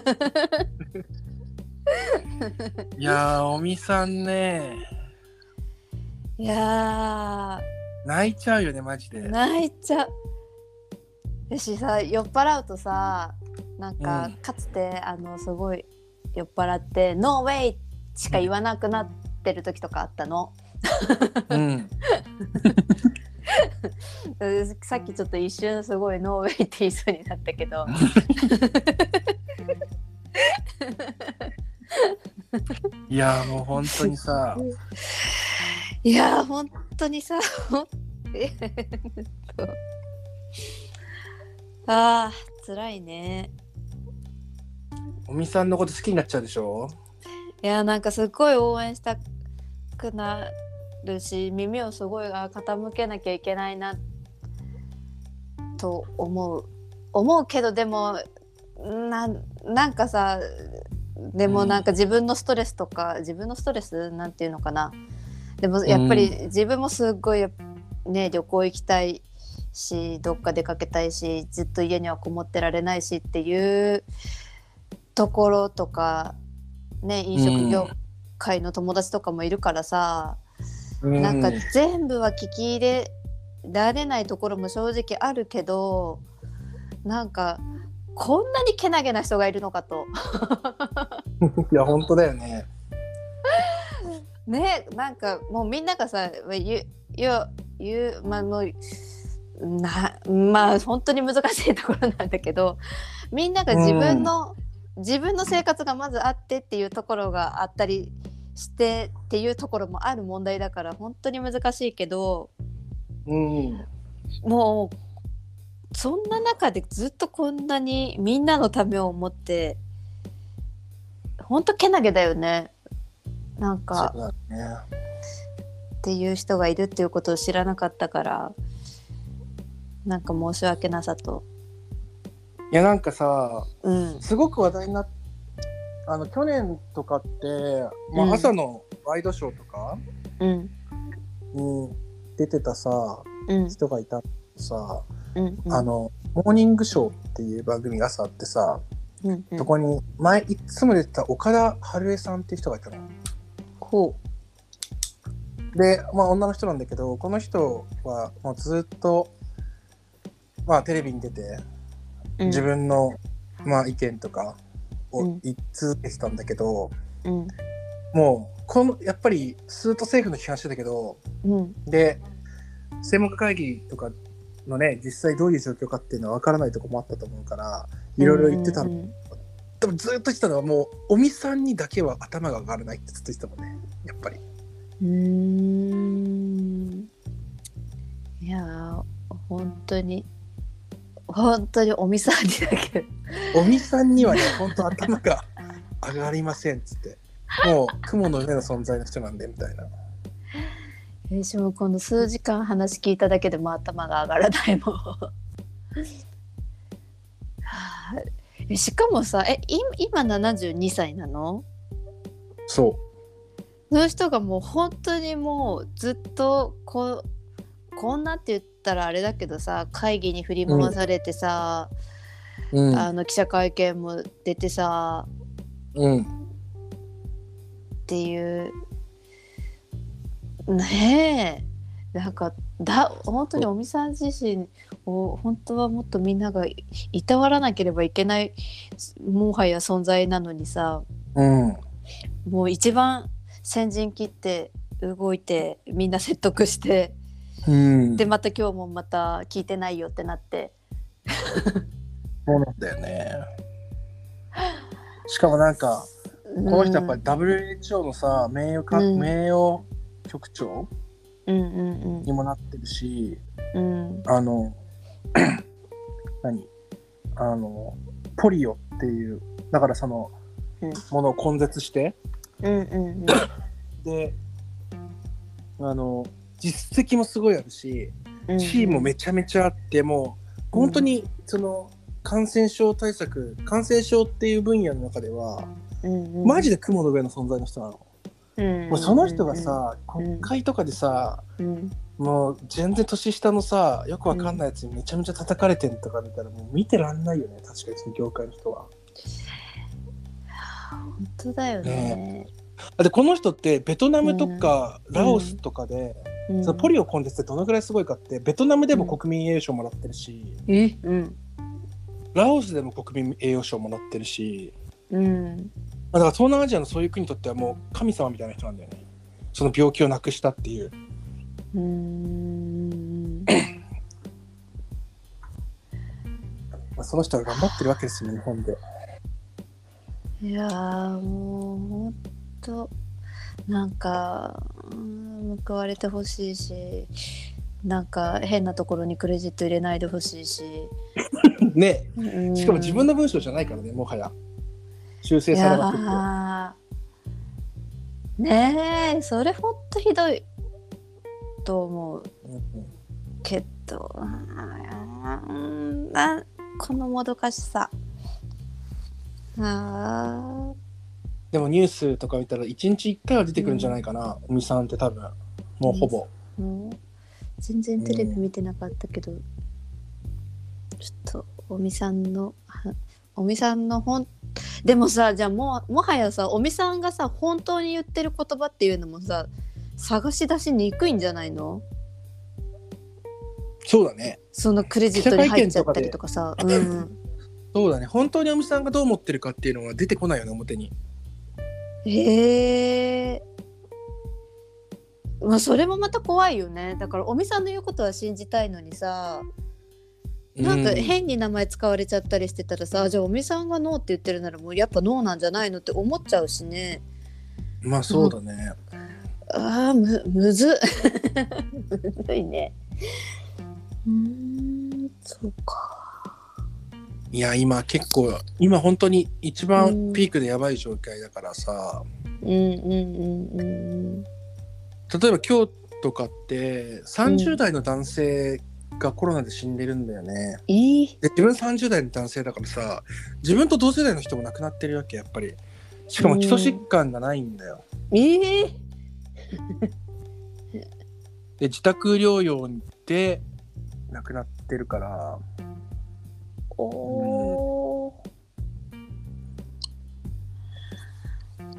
[SPEAKER 2] いやーおみさんね、
[SPEAKER 1] いや
[SPEAKER 2] 泣いちゃうよねマジで。
[SPEAKER 1] 泣いちゃう。よしさ酔っ払うとさなんか、うん、かつてあのすごい酔っ払ってノーウェイしか言わなくなってる時とかあったの。うん、さっきちょっと一瞬すごいノーウェイって言いそうになったけど
[SPEAKER 2] いやもう本当にさ
[SPEAKER 1] いや本当にさあー辛いね。
[SPEAKER 2] おみさんのこと好きになっちゃうでしょ。
[SPEAKER 1] いやなんかすっごい応援したくなるし耳をすごい傾けなきゃいけないなと思う思うけどでも な, なんかさでもなんか自分のストレスとか、うん、自分のストレスなんていうのかな。でもやっぱり自分もすっごいね旅行行きたいしどっか出かけたいしずっと家にはこもってられないしっていうところとかね飲食業界の友達とかもいるからさ、うん、なんか全部は聞き入れられないところも正直あるけどなんかこんなにけなげな人がいるのかと
[SPEAKER 2] いや本当だよね。
[SPEAKER 1] ねなんかもうみんながさ言う言う言うまあもうなまあ本当に難しいところなんだけどみんなが自分の、うん、自分の生活がまずあってっていうところがあったりしてっていうところもある問題だから本当に難しいけど、うん、もうそんな中でずっとこんなにみんなのためを思って本当けなげだよね。なんかそうだねっていう人がいるっていうことを知らなかったからなんか申し訳なさと。
[SPEAKER 2] いやなんかさ、うん、すごく話題になっあの去年とかって、まあ、朝のワイドショーとかに出てたさ、うん、人がいたさ、うんうん、あのモーニングショーっていう番組が朝あってさ、うんうん、そこに前いつも出てた岡田春江さんっていう人がいたの。ほうで、まあ、女の人なんだけどこの人はもうずっと、まあ、テレビに出て、うん、自分の、まあ、意見とかを言い続けてたんだけど、うん、もうこのやっぱりずっと政府の批判してたけど、うん、で専門家会議とかのね実際どういう状況かっていうのは分からないところもあったと思うからいろいろ言ってたの、うんうん、でもずっと言ってたのはもう尾身さんにだけは頭が上がらないってずっと言ってたもんねやっぱり。うー
[SPEAKER 1] んいや本当に本当に尾身さんにだけ
[SPEAKER 2] 尾身さんにはね本当頭が上がりませんっつってもう雲の上の存在の人なんでみたいな。
[SPEAKER 1] えしもこの数時間話聞いただけでも頭が上がらないもんしかもさえ今ななじゅうにさいなの？
[SPEAKER 2] そう
[SPEAKER 1] その人がもう本当にもうずっとここんなって言ったらあれだけどさ会議に振り回されてさ、うん、あの記者会見も出てさ、うん、っていうねえなんかだ本当に尾身さん自身を本当はもっとみんながいたわらなければいけないもはや存在なのにさ、うん、もう一番先陣切って動いてみんな説得して、うん、でまた今日もまた聞いてないよってなって
[SPEAKER 2] そうなんだよね。しかもなんかこの人やっぱり ダブリューエイチオー のさ名誉か、うん、名誉局長、うんうんうん、にもなってるし、うん、あの何あのポリオっていうだからその、うん、ものを根絶して、うんうんうん、であの実績もすごいあるし、
[SPEAKER 1] うん、
[SPEAKER 2] チームもめちゃめちゃあって、もう本当にその感染症対策、感染症っていう分野の中では、うんうん、マジで雲の上の存在の人なの。うんうんうん、もうその人がさ、国会とかでさ、うん、もう全然年下のさ、よくわかんないやつにめちゃめちゃ叩かれてるとか見たらもう見てらんないよね、確かにその業界の人は。
[SPEAKER 1] 本当だよね。ね
[SPEAKER 2] でこの人ってベトナムとかラオスとかで、うん、そのポリオコンテストってどのぐらいすごいかって、ベトナムでも国民栄誉賞もらってるし、うん、ラオスでも国民栄誉賞もらってるし、うん、だから東南アジアのそういう国にとってはもう神様みたいな人なんだよね、その病気をなくしたっていう。うーんその人は頑張ってるわけですよ、日本で。
[SPEAKER 1] いやーもうほんとなんか、うん、報われてほしいし、なんか変なところにクレジット入れないでほしいし
[SPEAKER 2] ねえ、しかも自分の文章じゃないからね、もはや修正されま
[SPEAKER 1] くって。ねえ、それほんとひどいと思う、うん、けど、うん、なこのもどかしさ。あ
[SPEAKER 2] でもニュースとか見たらいちにちいっかいは出てくるんじゃないかな、尾身、うん、さんって多分もうほぼ、
[SPEAKER 1] うん、全然テレビ見てなかったけど、うん、ちょっと尾身さんの尾身さんの本でもさ、じゃあもうもはやさ、尾身さんがさ本当に言ってる言葉っていうのもさ探し出しにくいんじゃないの？
[SPEAKER 2] そうだね、
[SPEAKER 1] そのクレジットに入っちゃったりとかさ、うん、
[SPEAKER 2] そうだね、本当に尾身さんがどう思ってるかっていうのは出てこないよね、表に。
[SPEAKER 1] へえー、まあそれもまた怖いよね。だから尾身さんの言うことは信じたいのにさ、なんか変に名前使われちゃったりしてたらさ、うん、じゃあ尾身さんがノーって言ってるならもうやっぱノーなんじゃないのって思っちゃうしね。
[SPEAKER 2] まあそうだね。
[SPEAKER 1] あー む, むずむずいね。うーん、そうか。
[SPEAKER 2] いや今結構今本当に一番ピークでやばい状態だからさ、うんうんうんうん、例えば今日とかってさんじゅう代の男性がコロナで死んでるんだよね、うん、で自分さんじゅう代の男性だからさ、自分と同世代の人も亡くなってるわけ、やっぱり。しかも基礎疾患がないんだよ、うん、えー、で自宅療養で亡くなってるから、おー、うん、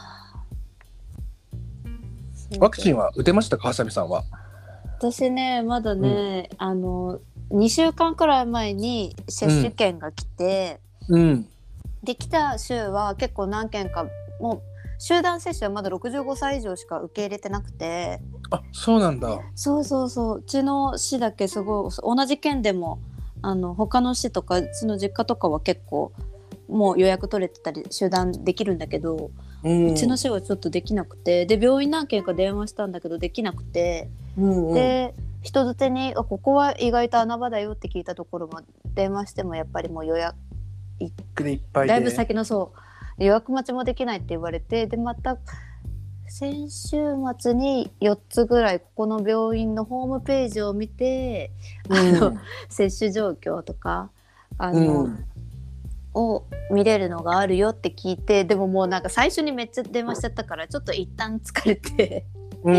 [SPEAKER 2] ワクチンは打てましたか、はさみさんは？
[SPEAKER 1] 私ねまだね、うん、あのにしゅうかんくらい前に接種券が来て、うん、できた州は結構何件かもう集団接種はまだろくじゅうごさい以上しか受け入れてなくて。
[SPEAKER 2] あ、そうなんだ。
[SPEAKER 1] そうそうそう、うちの市だけすごい同じ県でもあの他の市とかうちの実家とかは結構もう予約取れてたり集団できるんだけど、うん、うちの市はちょっとできなくて、で病院何件か電話したんだけどできなくて、うんうん、で人づてにあここは意外と穴場だよって聞いたところも電話してもやっぱりもう予約いっぱいでだいぶ先のそう予約待ちもできないって言われて、でまた先週末によっつぐらいここの病院のホームページを見て、うん、あの接種状況とかあの、うん、を見れるのがあるよって聞いて、でももうなんか最初にめっちゃ電話しちゃったからちょっと一旦疲れて、うん、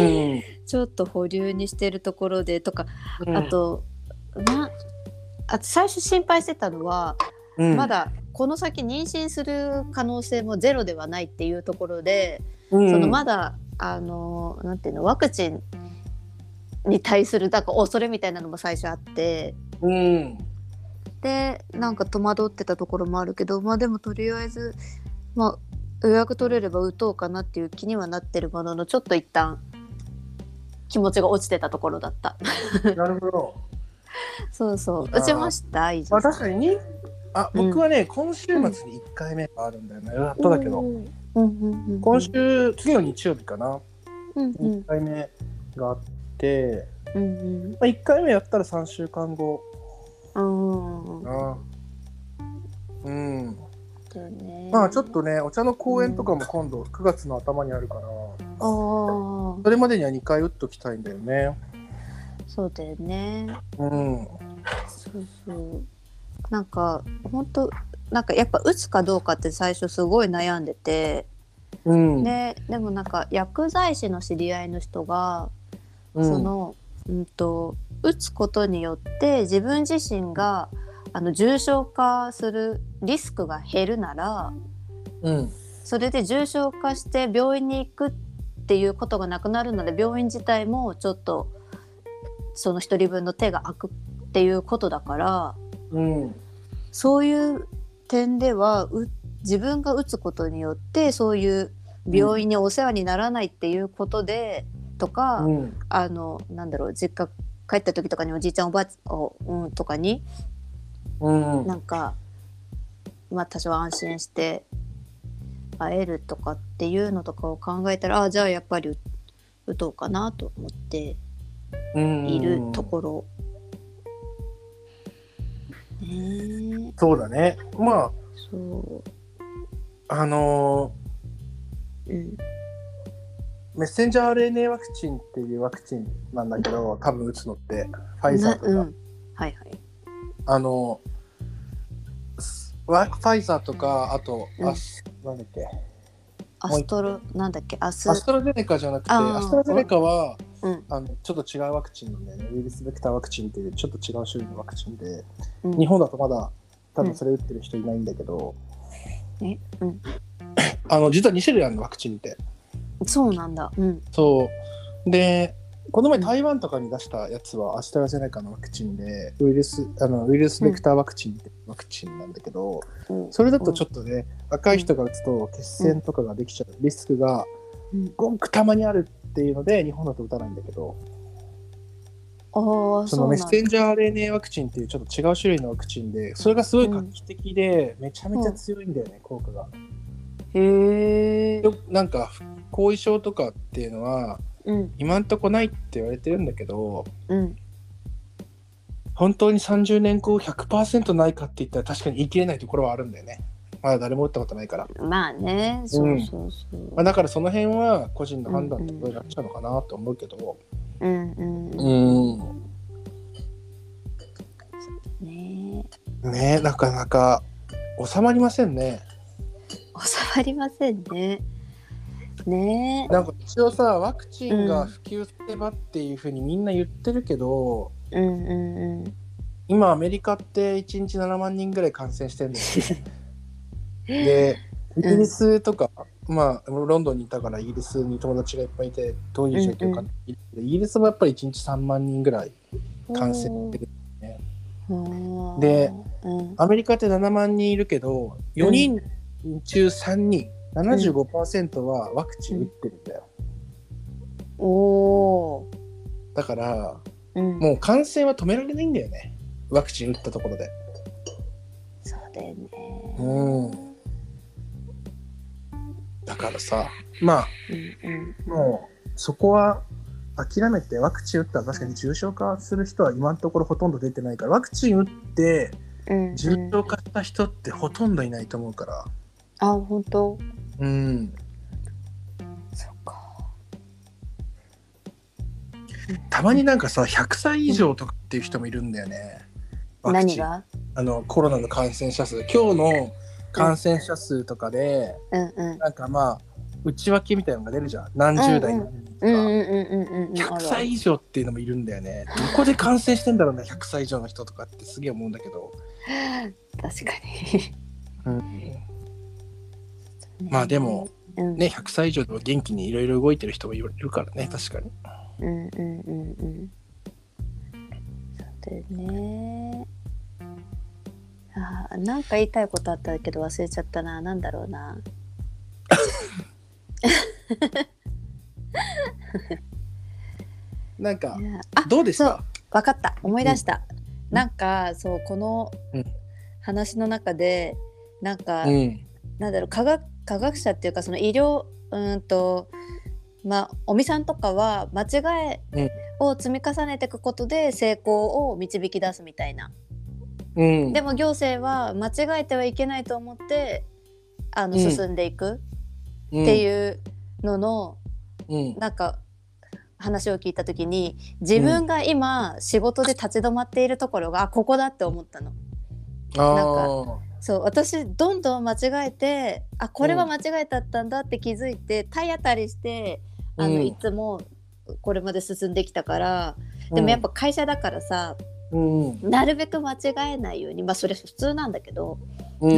[SPEAKER 1] ちょっと保留にしてるところでとか、うん、あとなあと最初心配してたのは、うん、まだこの先妊娠する可能性もゼロではないっていうところで、うん、そのまだあのなんていうのワクチンに対するだから恐れみたいなのも最初あって、うん、でなんか戸惑ってたところもあるけど、まあでもとりあえず、まあ、予約取れれば打とうかなっていう気にはなってるものの、ちょっと一旦気持ちが落ちてたところだった。
[SPEAKER 2] なるほど。
[SPEAKER 1] そうそう打ちました。
[SPEAKER 2] まあ確かにあ僕はね、うん、今週末にいっかいめがあるんだよね、やっとだけど、うんうんうんうん、今週次の日曜日かな、うんうん、いっかいめがあって、うんうんまあ、いっかいめやったらさんしゅうかんご、うんあうんね、まあちょっとねお茶の公演とかも今度くがつの頭にあるから、うん、あそれまでにはにかい打っときたいんだよね。
[SPEAKER 1] そうだよね。
[SPEAKER 2] うん。
[SPEAKER 1] そうそう。なんか本当なんかやっぱ打つかどうかって最初すごい悩んでて、
[SPEAKER 2] うん、
[SPEAKER 1] ででもなんか薬剤師の知り合いの人が、
[SPEAKER 2] うん、
[SPEAKER 1] その、うんと、打つことによって自分自身があの重症化するリスクが減るなら、
[SPEAKER 2] うん、
[SPEAKER 1] それで重症化して病院に行くっていうことがなくなるので、病院自体もちょっとその一人分の手が空くっていうことだから、
[SPEAKER 2] うん、
[SPEAKER 1] そういう点ではう自分が打つことによってそういう病院にお世話にならないっていうことで、うん、とか、うん、あのなんだろう、実家帰った時とかにおじいちゃんおばあちゃん、うん、とかに、うん、なんかまあ多少安心して会えるとかっていうのとかを考えたら、あじゃあやっぱり打とうかなと思っているところ、
[SPEAKER 2] ね、そうだね。まあそうあのーうん、メッセンジャー アールエヌエー ワクチンっていうワクチンなんだけど、多分打つのってファイザーとか、うん、はい
[SPEAKER 1] はい、
[SPEAKER 2] あのファイザーとか、あと、うん、アスなんだっけ
[SPEAKER 1] アストロなんだっけアス
[SPEAKER 2] アストラゼネカじゃなくて、アストラゼネカは、うん、あのちょっと違うワクチンなんだよね。ウイルスベクターワクチンっていうちょっと違う種類のワクチンで、うん、日本だとまだ多分それ打ってる人いないんだけど、うん、え、うん、あの実はに種類あるのワクチンって。
[SPEAKER 1] そうなんだ。うん、
[SPEAKER 2] そうで、この前台湾とかに出したやつはアストラゼネカのワクチンで、ウイルスあのウイルスベクターワクチンってワクチンなんだけど、うん、それだとちょっとね、うん、若い人が打つと血栓とかができちゃうリスクがごくたまにあるっていうので日本だと打たないんだけど、
[SPEAKER 1] あ
[SPEAKER 2] そのメッセンジャー アールエヌエー ワクチンっていうちょっと違う種類のワクチンで、それがすごい画期的でめちゃめちゃ強いんだよね、うん、効果が。
[SPEAKER 1] へー。
[SPEAKER 2] なんか後遺症とかっていうのは、うん、今んとこないって言われてるんだけど、うん、本当にさんじゅうねんご ひゃくパーセント ないかって言ったら確かに言い切れないところはあるんだよね。まだ誰も打ったことないから。
[SPEAKER 1] まあね、そうそうそう、
[SPEAKER 2] うん、まあ、だからその辺は個人の判断でどうなっちゃうのかなと思うけど、うんうんうん、ねえねえ、なかなか収まりませんね。
[SPEAKER 1] 収まりませんね。ねえ、
[SPEAKER 2] なんか一応さ、ワクチンが普及すればっていうふうにみんな言ってるけど、うんうんうん、今アメリカっていちにちななまんにんぐらい感染してるんですよでイギリスとか、うん、まあロンドンにいたからイギリスに友達がいっぱいいてどういう状況か、うんうん、イギリスもやっぱりいちにちさんまんにんぐらい感染してるんですね。で、うん、アメリカってななまんにんいるけどよにん中さんにん、ななじゅうごパーセント はワクチン打ってるんだよ、うん、おー、だから、うん、もう感染は止められないんだよね、ワクチン打ったところで。
[SPEAKER 1] そうだよね、
[SPEAKER 2] うん、だからさ、まあ、うんうん、もうそこは諦めて、ワクチン打ったら確かに重症化する人は今のところほとんど出てないから、ワクチン打って重症化した人ってほとんどいないと思うから、
[SPEAKER 1] うんうん、あ、本当？
[SPEAKER 2] うん。
[SPEAKER 1] そっか。
[SPEAKER 2] たまになんかさ、ひゃくさい以上とかっていう人もいるんだよね。
[SPEAKER 1] うん、何が？
[SPEAKER 2] あのコロナの感染者数、今日の感染者数とかで、うんうん、なんかまあ内訳みたいなのが出るじゃん。何十代何人とか。ひゃくさい以上っていうのもいるんだよね。どこで感染してんだろうな、ひゃくさい以上の人とかってすげえ思うんだけど。
[SPEAKER 1] 確かに。うん、
[SPEAKER 2] まあでも、うん、ね、ひゃくさい以上でも元気にいろいろ動いてる人もいるからね、確かに。うんうんうんうん。
[SPEAKER 1] そうだよね。あ、なんか言いたいことあったけど忘れちゃったな。なんだろうな。
[SPEAKER 2] なんかどうでした？
[SPEAKER 1] 分かった、思い出した、うん、なんかそうこの話の中でなんか、うん、なんだろう、科学、科学者っていうかその医療うんとまあ尾身さんとかは間違いを積み重ねていくことで成功を導き出すみたいな、うん、でも行政は間違えてはいけないと思ってあの進んでいくっていうのの、うん、なんか話を聞いた時に自分が今仕事で立ち止まっているところが、うん、ここだって思ったの。
[SPEAKER 2] あ
[SPEAKER 1] なんかそう私どんどん間違えてあこれは間違えたったんだって気づいて、うん、体当たりしてあの、うん、いつもこれまで進んできたから、うん、でもやっぱ会社だからさ、うん、なるべく間違えないように、まあそれ普通なんだけど、うん、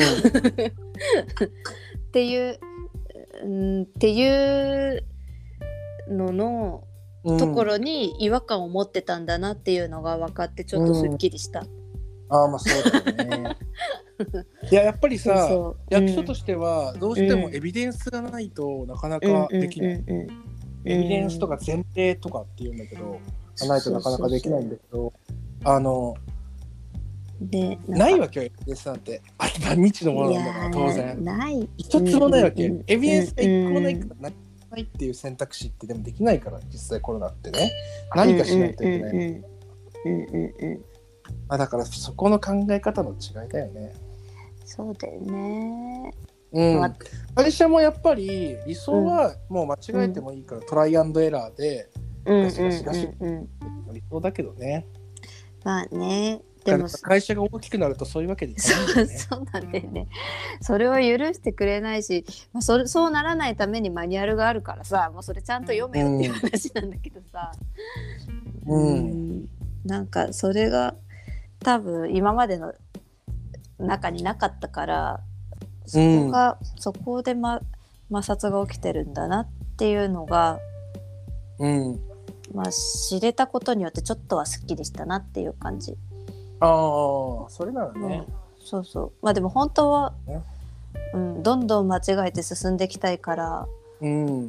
[SPEAKER 1] っていう、うん、っていうののところに違和感を持ってたんだなっていうのが分かってちょっとすっきりした、うん、
[SPEAKER 2] ああまあそうだよねいややっぱりさそうそう、役所としてはどうしてもエビデンスがないとなかなかできない、うんうんうんうん、エビデンスとか前提とかっていうんだけど、うん、ないとなかなかできないんだけど、そうそうそうあのでないわけよエビデンスなんてあ未知のものなんだから当然ない一つもないわけ、うんうん、エビデンスが一個もないからないっていう選択肢ってでもできないから実際コロナってね何かしないといけない、うんうんうんうん、あだからそこの考え方の違いだよね。
[SPEAKER 1] そうだよね、
[SPEAKER 2] うんま、会社もやっぱり理想はもう間違えてもいいから、うん、トライアンドエラーでガシガシガシ理想だけどね。
[SPEAKER 1] まあねでも
[SPEAKER 2] 会社が大きくなるとそういうわけでいかないんだよね。
[SPEAKER 1] そう、そうなんだよね。それを許してくれないし、まあ、そ, そうならないためにマニュアルがあるからさもうそれちゃんと読めよっていう話なんだけどさ、うん、うんなんかそれが多分今までの中になかったからそこが、うん、そこで、ま、摩擦が起きてるんだなっていうのが、うんまあ、知れたことによってちょっとはすっきりしたなっていう感じ。
[SPEAKER 2] ああそれならね、
[SPEAKER 1] うん、そうそうまあでも本当は、うん、どんどん間違えて進んでいきたいから、うん、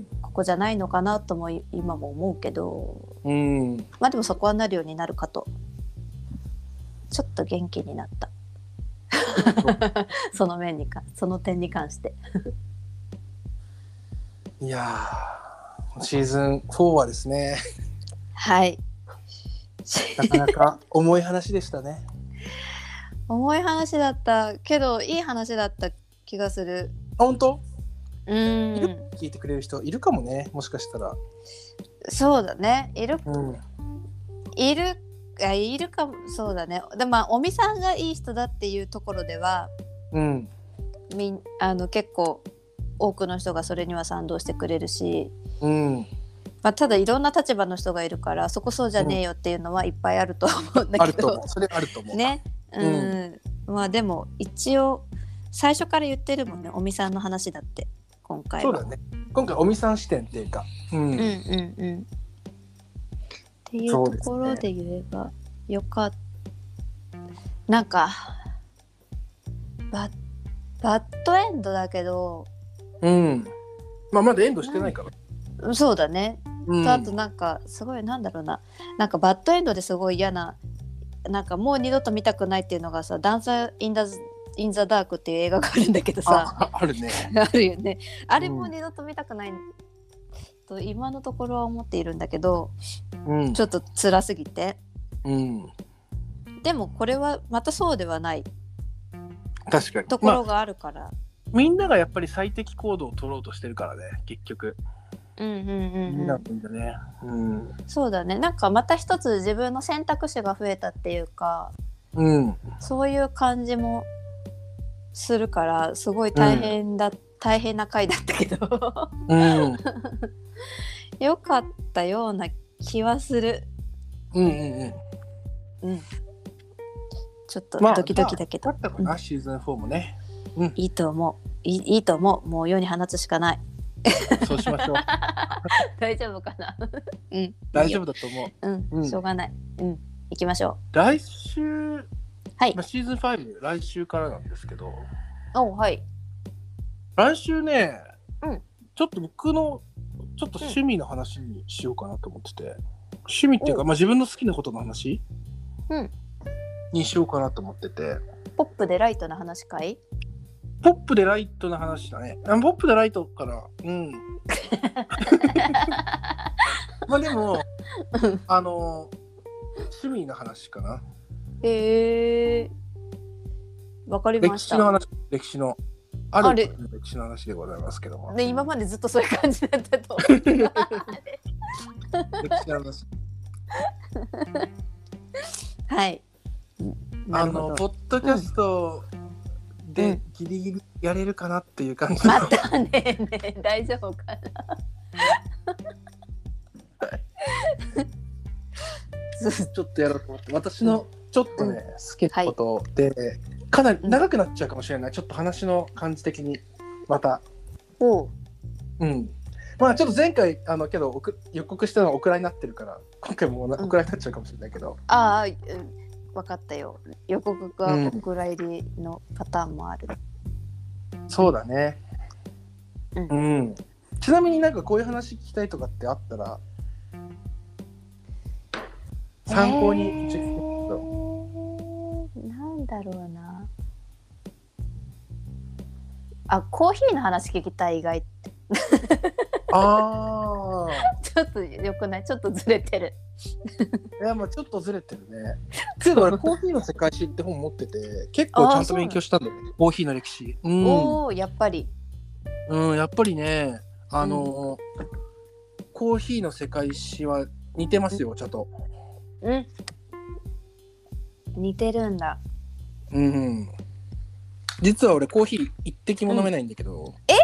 [SPEAKER 1] ここじゃないのかなとも今も思うけど、うん、まあでもそこはなるようになるかとちょっと元気になったその面にかその点に関して
[SPEAKER 2] いやシーズンフォーはですね
[SPEAKER 1] はい
[SPEAKER 2] なかなか重い話でしたね
[SPEAKER 1] 重い話だったけどいい話だった気がする。
[SPEAKER 2] あ本当？
[SPEAKER 1] うん
[SPEAKER 2] 聞いてくれる人いるかもねもしかしたら。
[SPEAKER 1] そうだねいる、
[SPEAKER 2] うん、
[SPEAKER 1] いるいるかもそうだね。でまあおみさんがいい人だっていうところでは、うん、みあの結構多くの人がそれには賛同してくれるし、うんまあ、ただいろんな立場の人がいるからそこそうじゃねえよっていうのはいっぱいあると思うんだけど、うん、あると思う
[SPEAKER 2] それあると思う
[SPEAKER 1] ね、うん、うん、まあでも一応最初から言ってるもんねおみさんの話だって今回は。
[SPEAKER 2] そうだね今回おみさん視点っていうか、うん、うんうん
[SPEAKER 1] うんっていうところで言えばよかった。なんかバッ、バッドエンドだけど
[SPEAKER 2] うんまあまだエンドしてないから、
[SPEAKER 1] そうだね、うん、あとなんかすごいなんだろうななんかバッドエンドですごい嫌ななんかもう二度と見たくないっていうのがさダンサー・イン・ザ・イン・ザ・ダークっていう映画があるんだけどさ
[SPEAKER 2] あ, あるね
[SPEAKER 1] あるよねあれも二度と見たくない、うん、と今のところは思っているんだけど、うん、ちょっと辛すぎて、うん、でもこれはまたそうではない
[SPEAKER 2] 確かに
[SPEAKER 1] ところがあるから、まあ、
[SPEAKER 2] みんながやっぱり最適行動を取ろうとしてるからね結局
[SPEAKER 1] うんうんうんうん、
[SPEAKER 2] みんなみんなね、うん、
[SPEAKER 1] そうだねなんかまた一つ自分の選択肢が増えたっていうか、うん、そういう感じもするからすごい大変だ、うん、大変な回だったけど、うん、よかったような気はする。うんうんうんうんちょっとドキドキだけど、
[SPEAKER 2] まあ、だったかな、うん、シーズンフォーもね、
[SPEAKER 1] うん、いいと思ういい、いいと思うもう世に放つしかない
[SPEAKER 2] そうしましょう
[SPEAKER 1] 大丈夫かなうん
[SPEAKER 2] 大丈夫だと思
[SPEAKER 1] う、うんうん、しょうがないうん行きましょ
[SPEAKER 2] う。来週
[SPEAKER 1] はい、
[SPEAKER 2] まあ、シーズンファイブ来週からなんですけど
[SPEAKER 1] おはい
[SPEAKER 2] 来週ね、
[SPEAKER 1] うん、
[SPEAKER 2] ちょっと僕のちょっと趣味の話にしようかなと思ってて、うん、趣味っていうか、まあ、自分の好きなことの話、うん、にしようかなと思ってて
[SPEAKER 1] ポップでライトな話かい。
[SPEAKER 2] ポップでライトな話だね。ポップでライトからうんまあでもあの趣味の話かな。
[SPEAKER 1] へえー、わかりました。
[SPEAKER 2] 歴史の話歴史のある歴史の話でございますけども、
[SPEAKER 1] ね、今までずっとそういう感じだったと
[SPEAKER 2] 歴史の話。
[SPEAKER 1] はい。
[SPEAKER 2] あのポッドキャストでギリギリやれるかなっていう感じ、
[SPEAKER 1] うん、またねえねえ大丈夫かな。
[SPEAKER 2] ちょっとやろうと思って私のちょっとね、うん、好きなことで、はい、かなり長くなっちゃうかもしれない、うん、ちょっと話の感じ的にまた
[SPEAKER 1] おう、
[SPEAKER 2] うん、まあちょっと前回あのけど予告したのはオクラになってるから今回もオクラになっちゃうかもしれないけど、うん、
[SPEAKER 1] ああ、うん、分かったよ。予告がオクラ入りのパターンもある、
[SPEAKER 2] うん、そうだね、うん、うん、ちなみになんかこういう話聞きたいとかってあったら参考に一応聞くけど、
[SPEAKER 1] えー、なんだろうなあ、コーヒーの話聞きたい意外って
[SPEAKER 2] あ
[SPEAKER 1] ちょっとよくない？ちょっとずれてる
[SPEAKER 2] いやまあちょっとずれてるね。けど俺コーヒーの世界史って本持ってて結構ちゃんと勉強したんだよね、コーヒーの歴史、うん、
[SPEAKER 1] おーやっぱり
[SPEAKER 2] うんやっぱりねあの、うん、コーヒーの世界史は似てますよちゃんと。
[SPEAKER 1] うん、似てるんだ。
[SPEAKER 2] うん。実は俺コーヒー一滴も飲めないんだけど。うん、え？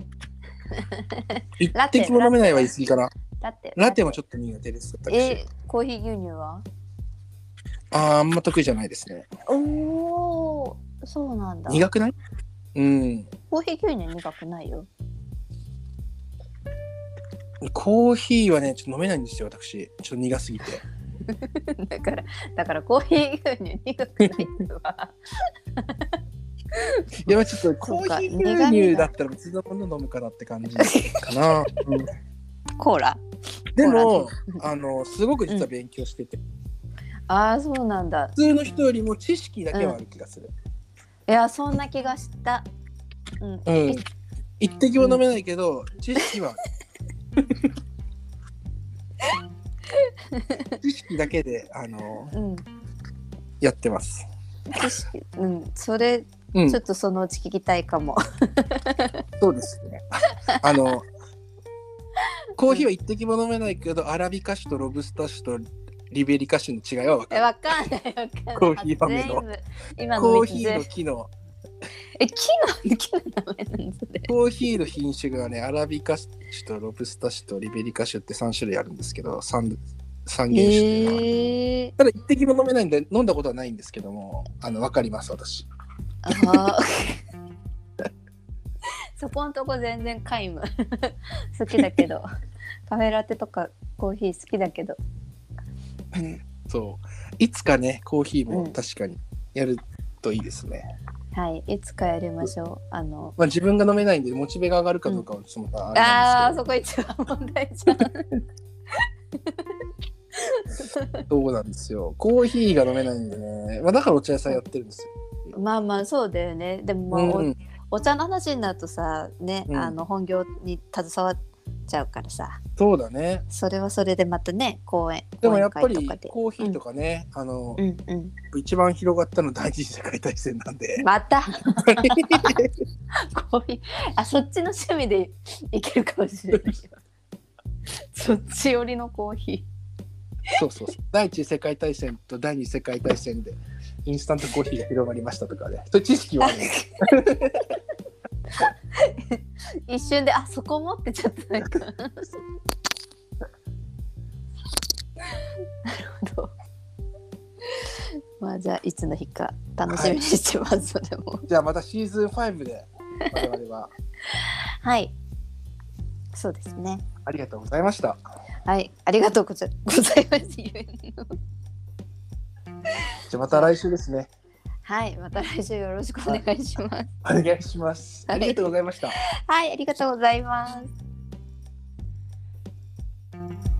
[SPEAKER 2] 一滴も飲めないは言い過ぎかな。
[SPEAKER 1] ラテ。
[SPEAKER 2] ラテもちょっと苦手です。
[SPEAKER 1] え、コーヒー牛乳は？
[SPEAKER 2] あー、あんま得意じゃないですね。
[SPEAKER 1] おー、そうなんだ。
[SPEAKER 2] 苦くない？うん。
[SPEAKER 1] コーヒー牛乳苦くないよ。
[SPEAKER 2] コーヒーはねちょっと飲めないんですよ私。ちょっと苦すぎて。
[SPEAKER 1] だからだからコーヒー牛乳苦くないわ。
[SPEAKER 2] いやちょっとコーヒー牛乳だったら別のもの飲むかなって感じかな、うん、
[SPEAKER 1] コーラ
[SPEAKER 2] でもあのすごく実は勉強してて、うん、
[SPEAKER 1] ああそうなんだ。
[SPEAKER 2] 普通の人よりも知識だけはある気がする、
[SPEAKER 1] うん、いやそんな気がした、
[SPEAKER 2] うんうん、一滴も飲めないけど、うん、知識は知識だけであの、うん、やってます。
[SPEAKER 1] 知識、うん、それ、うん、ちょっとそのうち聞きたいかも。
[SPEAKER 2] そうですね。あのコーヒーは一滴も飲めないけど、うん、アラビカ種とロブスタ種とリベリカ種の違いは分かる。
[SPEAKER 1] 分かんない分かんない。
[SPEAKER 2] コーヒー豆の今のコーヒーの木の
[SPEAKER 1] え木の木の名前なんですね。
[SPEAKER 2] コーヒーの品種がねアラビカ種とロブスタ種とリベリカ種ってさん種類あるんですけど 3, 三原種っていうのは、えー、ただ一滴も飲めないんで飲んだことはないんですけどもあの分かります私。
[SPEAKER 1] あそこのとこ全然皆無好きだけどカフェラテとかコーヒー好きだけど、
[SPEAKER 2] うん、そういつかねコーヒーも確かにやるといいですね、
[SPEAKER 1] うん、はいいつかやりましょう。あの、
[SPEAKER 2] まあ、自分が飲めないんでモチベが上がるかどうかはその、うん、あ,
[SPEAKER 1] あーそこ一番問題じゃん
[SPEAKER 2] そうなんですよコーヒーが飲めないんでね、まあ、だからお茶屋さんやってるんですよ。
[SPEAKER 1] まあまあそうだよね。でも、まあうん、お, お茶の話になるとさね、うん、あの本業に携わっちゃうからさ。
[SPEAKER 2] そうだね。
[SPEAKER 1] それはそれでまたね講演
[SPEAKER 2] でもやっぱりコーヒーとかね、うん、あの、うんうん、一番広がったの第二次世界大戦なんで
[SPEAKER 1] またコーヒーあそっちの趣味でいけるかもしれないそっち寄りのコーヒー
[SPEAKER 2] そうそうそう第一次世界大戦と第二次世界大戦でインスタントコーヒーが広まりましたとかねそういう知識はある
[SPEAKER 1] 一瞬であそこ持ってちゃったなんかなるほど。まあじゃあいつの日か楽しみにしてます、はい、それも
[SPEAKER 2] じゃあまたシーズンファイブで我々は
[SPEAKER 1] はいそうですね
[SPEAKER 2] ありがとうございました。
[SPEAKER 1] はいありがとうございますじ
[SPEAKER 2] ゃあまた来週ですね。
[SPEAKER 1] はいまた来週よろしくお願いします、
[SPEAKER 2] はい、お願いします。ありがとうございました。
[SPEAKER 1] はい、はい、ありがとうございます。